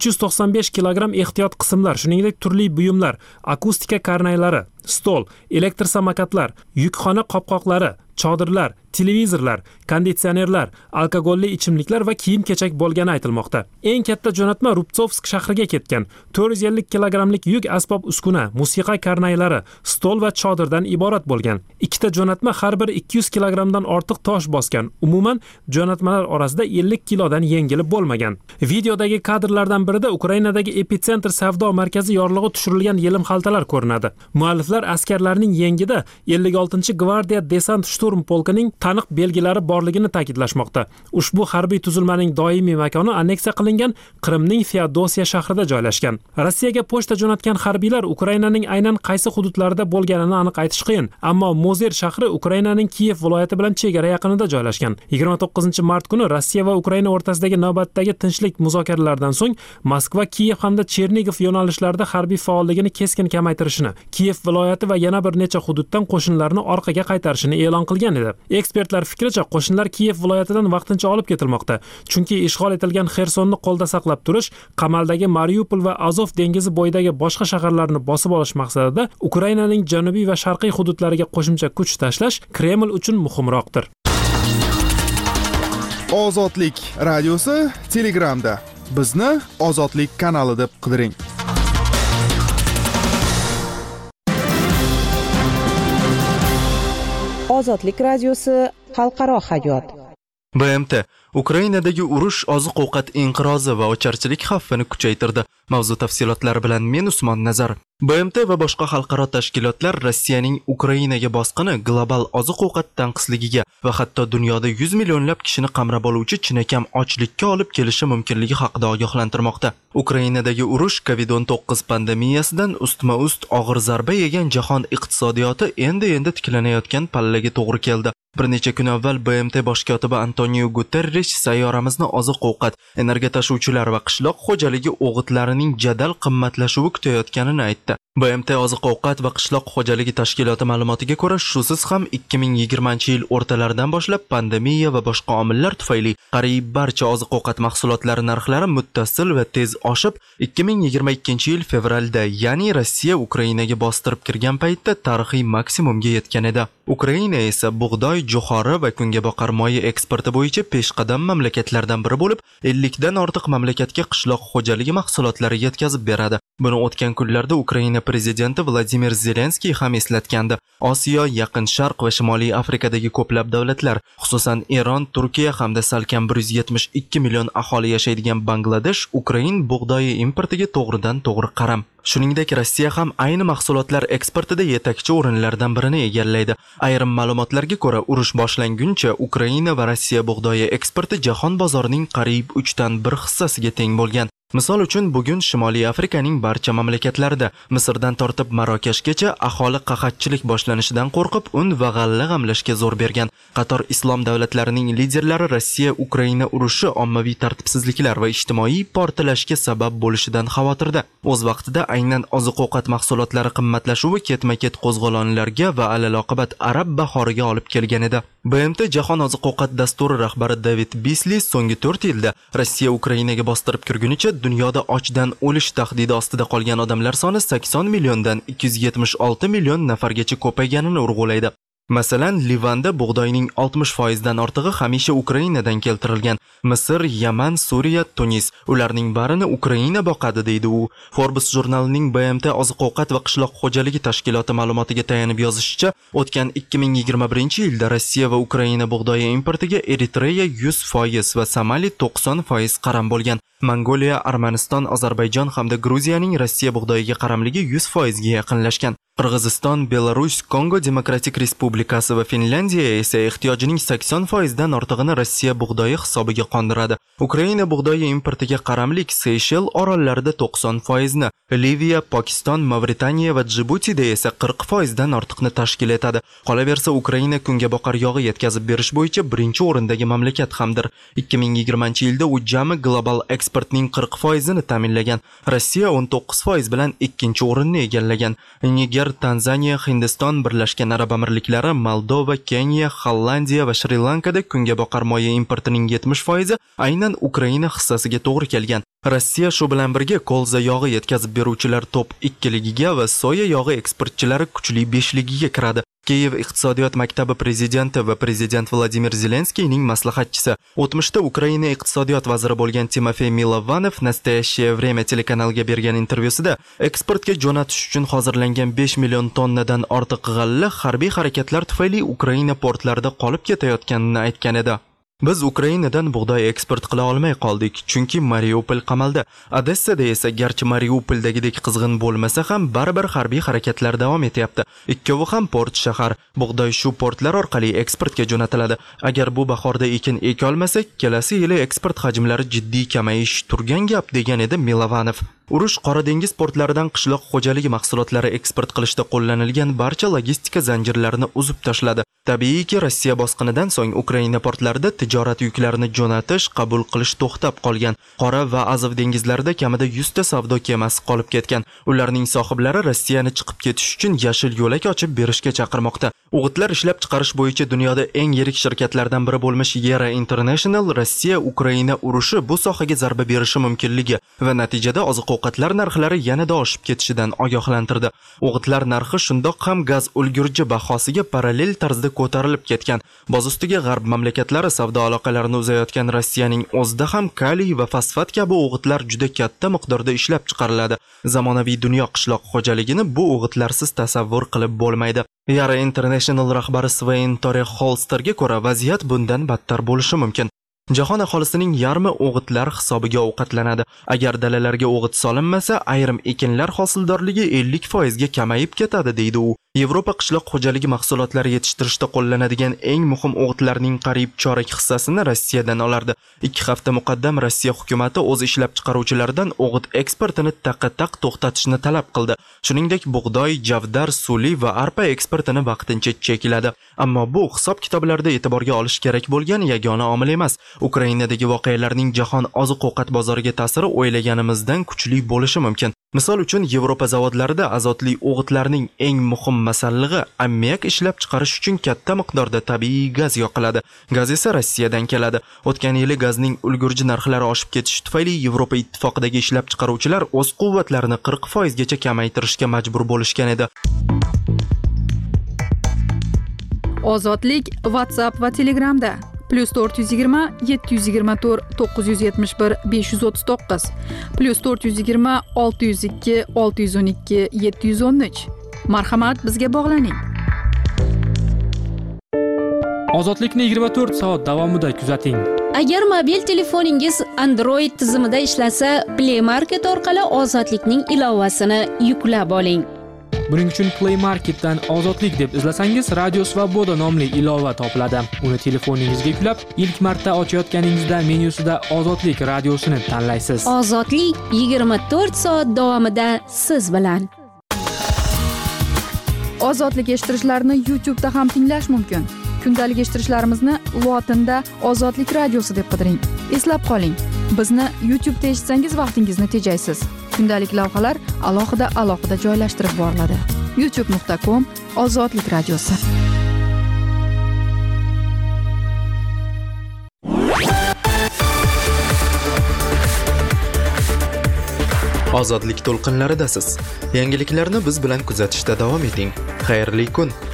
395 kilogramm ehtiyot qismlar, shuningdek turli buyumlar, akustika karnaylari, stol, elektr samokatlar, yukxona qopqoqlari, chodirlar, televizorlar, konditsionerlar, alkogolli ichimliklar va kiyim-kechak bo'lgani aytilmoqda. Eng katta jo'natma Rubtsovsk shahriga ketgan. 450 kilogramlik yuk asbob uskuna, musiqa karnaylari, stol va chodirdan iborat bo'lgan. Ikkita jo'natma har biri 200 kilogramdan ortiq tosh bosgan. Umuman jo'natmalar orasida 50 kilodan yengili bo'lmagan. Videodagi kadrlardan birida Ukrainadagi epitsentr savdo markazi yorlig'i tushirilgan yelim xaltalar ko'rinadi. Mualliflar askarlarning yengida 56-gvardiya desant shturm polkining taniq belgilari borligini ta'kidlashmoqda. Ushbu harbiy tuzilmaning doimiy makoni anneksiya qilingan Qrimning Feodosiya shahrida joylashgan. Rossiyaga pochta jo'natgan harbiylar Ukrainaning aynan qaysi hududlarida bo'lganini aniq aytish qiyin, ammo Mozir shahri Ukrainaning Kiyev viloyati bilan chegara yaqinida joylashgan. 29-mart kuni Rossiya va Ukraina o'rtasidagi navbatdagi tinchlik muzokaralaridan so'ng Moskva, Kiyev hamda Chernigov yo'nalishlarida harbiy faolligini keskin kamaytirishini, Kiyev viloyati va yana bir necha hududdan qo'shinlarni orqaga qaytarishini e'lon qilgan edi. Ekspertlar fikricha, qo'shinlar Kiyev viloyatidan vaqtincha olib ketilmoqda, chunki ishg'ol etilgan Xersonni qo'lda saqlab turish, qamaldagi Mariupol va Azov dengizi bo'yidagi boshqa shaharlarni bosib olish maqsadida Ukrainaning janubiy va sharqiy hududlariga qo'shimcha kuch tashlash Kreml uchun muhimroqdir. Ozodlik radiosi Telegramda. Bizni Ozodlik kanali deb qidiring. Ozodlik radiosi xalqaro hayot. BMT Ukrainadagi urush oziq-ovqat inqirozi va ocharchilik xavfini kuchaytirdi. Mavzu tafsilotlari bilan men Usmon Nazar. BMT va boshqa xalqaro tashkilotlar Rossiyaning Ukrainaga bosqini global oziq-ovqat tanqisligiga va hatto dunyoda 100 millionlab kishini qamrab oluvchi chinakam ochlikka olib kelishi mumkinligi haqida ogohlantirmoqda. Ukrainadagi urush COVID-19 pandemiyasidan ustma-ust og'ir zarba yegan jahon iqtisodiyoti endi tiklanayotgan pallaga to'g'ri keldi. Bir necha kun avval BMT bosh kotibi Antonio Guterres sayyoramizni oziq-ovqat, energiya tashuvchilar va qishloq xo'jaligi o'g'itlarining jadal qimmatlashuvi kutayotganini aytdi. BMT oziq-ovqat va qishloq xo'jaligi tashkiloti ma'lumotiga ko'ra, shusiz ham 2020-yil o'rtalaridan boshlab pandemiya va boshqa omillar tufayli qariyb barcha oziq-ovqat mahsulotlari narxlari muttasil va tez oshib, 2022-yil fevralda, ya'ni Rossiya Ukrainaga bostirib kirgan paytda tarixiy maksimumga yetgan edi. Ukraina esa bug'doy, jo'xori va kungaboqar moyi eksporti bo'yicha peshqadam mamlakatlardan biri bo'lib, 50 dan ortiq mamlakatga qishloq xo'jaligi mahsulotlari yetkazib beradi. Buni o'tgan kunlarda Ukraina prezidenti Vladimir Zelenskiy ham eslatgandi. Osiyo, Yaqin Sharq va Shimoliy Afrikadagi ko'plab davlatlar, xususan Eron, Turkiya hamda salkam 172 million aholi yashaydigan Bangladesh Ukrain bug'doyi importiga to'g'ridan-to'g'ri qaram. Shuningdek, Rossiya ham ayni mahsulotlar eksportida yetakchi o'rinlardan birini egallaydi. Ayrim ma'lumotlarga ko'ra, urush boshlanguncha Ukraina va Rossiya bug'doyi eksporti jahon bozorining qariyb 3 dan 1 hissasiga teng bo'lgan. Misol uchun, bugun Shimoliy Afrikaning barcha mamlakatlarida, Misrdan tortib Marokashgacha aholi qahatchilik boshlanishidan qo'rqib, un va g'alla g'amlashga zo'r bergan. Qator islom davlatlarining liderlari Rossiya-Ukraina urushi ommaviy tartibsizliklar va ijtimoiy portlashga sabab bo'lishidan xavotirda. O'z vaqtida aynan oziq-ovqat mahsulotlari qimmatlashuvi ketma-ket qo'zg'olonlarga va alaloqibat arab bahoriga olib kelgan edi. BMT Jahon oziq-ovqat dasturi rahbari David Beasley so'nggi 4 yilda Rossiya Ukrainaga bostirib kirgunicha dunyoda ochdan o'lish tahdidi ostida qolgan odamlar soni 80 milliondan 276 million nafargacha ko'payganini urg'ulaydi. Masalan, Livanda bug'doyning 60% dan ortig'i hamisha Ukrainadan keltirilgan. Misr, Yaman, Suriya, Tunis, ularning barini Ukraina boqadi, deydi u. Forbes jurnalining BMT oziq-ovqat va qishloq xo'jaligi tashkiloti ma'lumotiga tayanib yozishicha, o'tgan 2021-yilda Rossiya va Ukraina bug'doyi importiga Eritreya 100% va Somali 90% qaram bo'lgan. Mongoliya, Armaniston, Ozarbayjon hamda Gruziyaning Rossiya bug'doyiga qaramligi 100% ga yaqinlashgan. Qirg'iziston, Belarus, Kongo Demokratik Respublikasi va Finlandiya esa ehtiyojining 80% dan ortig'ini Rossiya bug'doyi hisobiga qondiradi. Ukraina bug'doyi importiga qaramlik Seyshel orollarida 90% ni, Liviya, Pokiston, Mavritaniya va Djibutida esa 40% dan ortiqni tashkil etadi. Qolaversa, Ukraina kungaboqar yog'i yetkazib berish bo'yicha birinchi o'rindagi mamlakat hamdir. 2020-yilda u jami global eksportning 40% ni ta'minlagan. Rossiya 19% bilan ikkinchi o'rinni egallagan. Niger, Tanzaniya, Hindiston, Birlashgan Arab Amirliklari, Moldova, Keniya, Hollandiya va Shri-Lankada kungaboqar moyi importining 70% aynan Ukraina hissasiga to'g'ri kelgan. Rossiya shu bilan birga kolza yog'i yetkazib beruvchilar top 2ligiga va soya yog'i eksportchilari kuchli 5ligiga kiradi. Kiyev iqtisodiyot maktabi prezidenti va prezident Vladimir Zelenskiyning maslahatchisi, o'tmishda Ukraina iqtisodiyot vaziri bo'lgan Timofey Milovanov Nastoящее время telekanaliga bergan intervyusida eksportga jo'natish uchun hozirlangan 5 million tonnadan ortiq g'alla harbiy harakatlar tufayli Ukraina portlarida qolib ketayotganini aytgan edi. Biz Ukrainadan bug'doy eksport qila olmay qoldik, chunki Mariupol qamaldi. Odessada esa garchi Mariupoldagidek qizg'in bo'lmasa ham baribir harbiy harakatlar davom etyapti. Ikkovi ham port shahar. Bug'doy shu portlar orqali eksportga jo'natiladi. Agar bu bahorda ekin eka olmasak, kelasi yili eksport hajmlari jiddiy kamayish turgan gap, degan edi Milovanov. Urush Qora dengiz portlaridan qishloq xo'jaligi mahsulotlari eksport qilishda qo'llanilgan barcha logistika zanjirlarini uzib tashladi. Tabiiyki, Rossiya bosqinidan so'ng Ukraina portlarida tijorat yuklarini jo'natish, qabul qilish to'xtab qolgan. Qora va Azov dengizlarida kamida 100 ta savdo kemasi qolib ketgan. Ularning sohiblari Rossiyani chiqib ketish uchun yashil yo'lak ochib berishga chaqirmoqda. O'g'itlar ishlab chiqarish bo'yicha dunyoda eng yirik shirkatlardan biri bo'lmish Yara International Rossiya-Ukraina urushi bu sohaga zarba berishi mumkinligi va natijada oziq-ovqatlar narxlari yanada oshib ketishidan ogohlantirdi. O'g'itlar narxi shundoq ham gaz ulgurji bahosiga parallel tarzda ko'tarilib ketgan. Boz ustiga g'arb mamlakatlari savdo aloqalarini uzayotgan Rossiyaning o'zida ham kaliy va fosfat kabi o'g'itlar juda katta miqdorda ishlab chiqariladi. Zamonaviy dunyo qishloq xo'jaligini bu o'g'itlarsiz tasavvur qilib bo'lmaydi. Yara International rahbari Svein Tore Holsterga ko'ra vaziyat bundan battar bo'lishi mumkin. Jahon aholisining yarmi o'g'itlar hisobiga ovqatlanadi. Agar dalalarga o'g'it solinmasa, ayrim ekinlar hosildorligi 50% ga kamayib ketadi, deydi u. Yevropa qishloq xo'jaligi mahsulotlari yetishtirishda qo'llanadigan eng muhim o'g'itlarning qariyb chorak hissasini Rossiyadan olardi. 2 hafta muqaddam Rossiya hukumatı o'z ishlab chiqaruvchilaridan o'g'it eksportini taqqa-taq to'xtatishni talab qildi. Shuningdek, bug'doy, javdar, suli va arpa eksportini vaqtincha chekladi. Ammo bu hisob kitoblarda e'tiborga olish kerak bo'lgan yagona omil emas. Ukrainadagi voqealarning jahon oziq-ovqat bozoriga ta'siri o'ylaganimizdan kuchli bo'lishi mumkin. Misol uchun, Yevropa zavodlarida azotli o'g'itlarning eng muhim masallig'i ammiak ishlab chiqarish uchun katta miqdorda tabiiy gaz yoqiladi. Gaz esa Rossiyadan keladi. O'tgan yili gazning ulgurji narxlari oshib ketishi tufayli Yevropa ittifoqidagi ishlab chiqaruvchilar o'z quvvatlarini 40% gacha kamaytirishga majbur bo'lishgan edi. Ozodlik WhatsApp va Telegramda +420 724 971 539 +420 602 612 713. Marhamat, bizga bog'laning. Ozodlikni 24 soat davomida kuzating. Agar mobil telefoningiz Android tizimida ishlasa, Play Market orqali Ozodlikning ilovasini yuklab oling. Buning uchun Play Marketdan Ozodlik deb izlasangiz, Radio Svoboda nomli ilova topiladi. Uni telefoningizga yuklab, ilk marta ochayotganingizda menyusida Ozodlik radiosini tanlaysiz. Ozodlik 24 soat davomida siz bilan. Ozodlik eshittirishlarni YouTube'da ham tinglash mumkin. Kundalik eshittirishlarimizni lotinda Ozodlik radiosi deb qidiring. Eslab qoling, bizni YouTube'da eshitsangiz vaqtingizni tejaysiz. Kundalik lavhalar alohida joylashtirib boriladi. youtube.com/Ozodlik radiosi. Ozodlik to'lqinlaridasiz. Yangiliklarni biz bilan kuzatishda davom eting. Xayrli kun.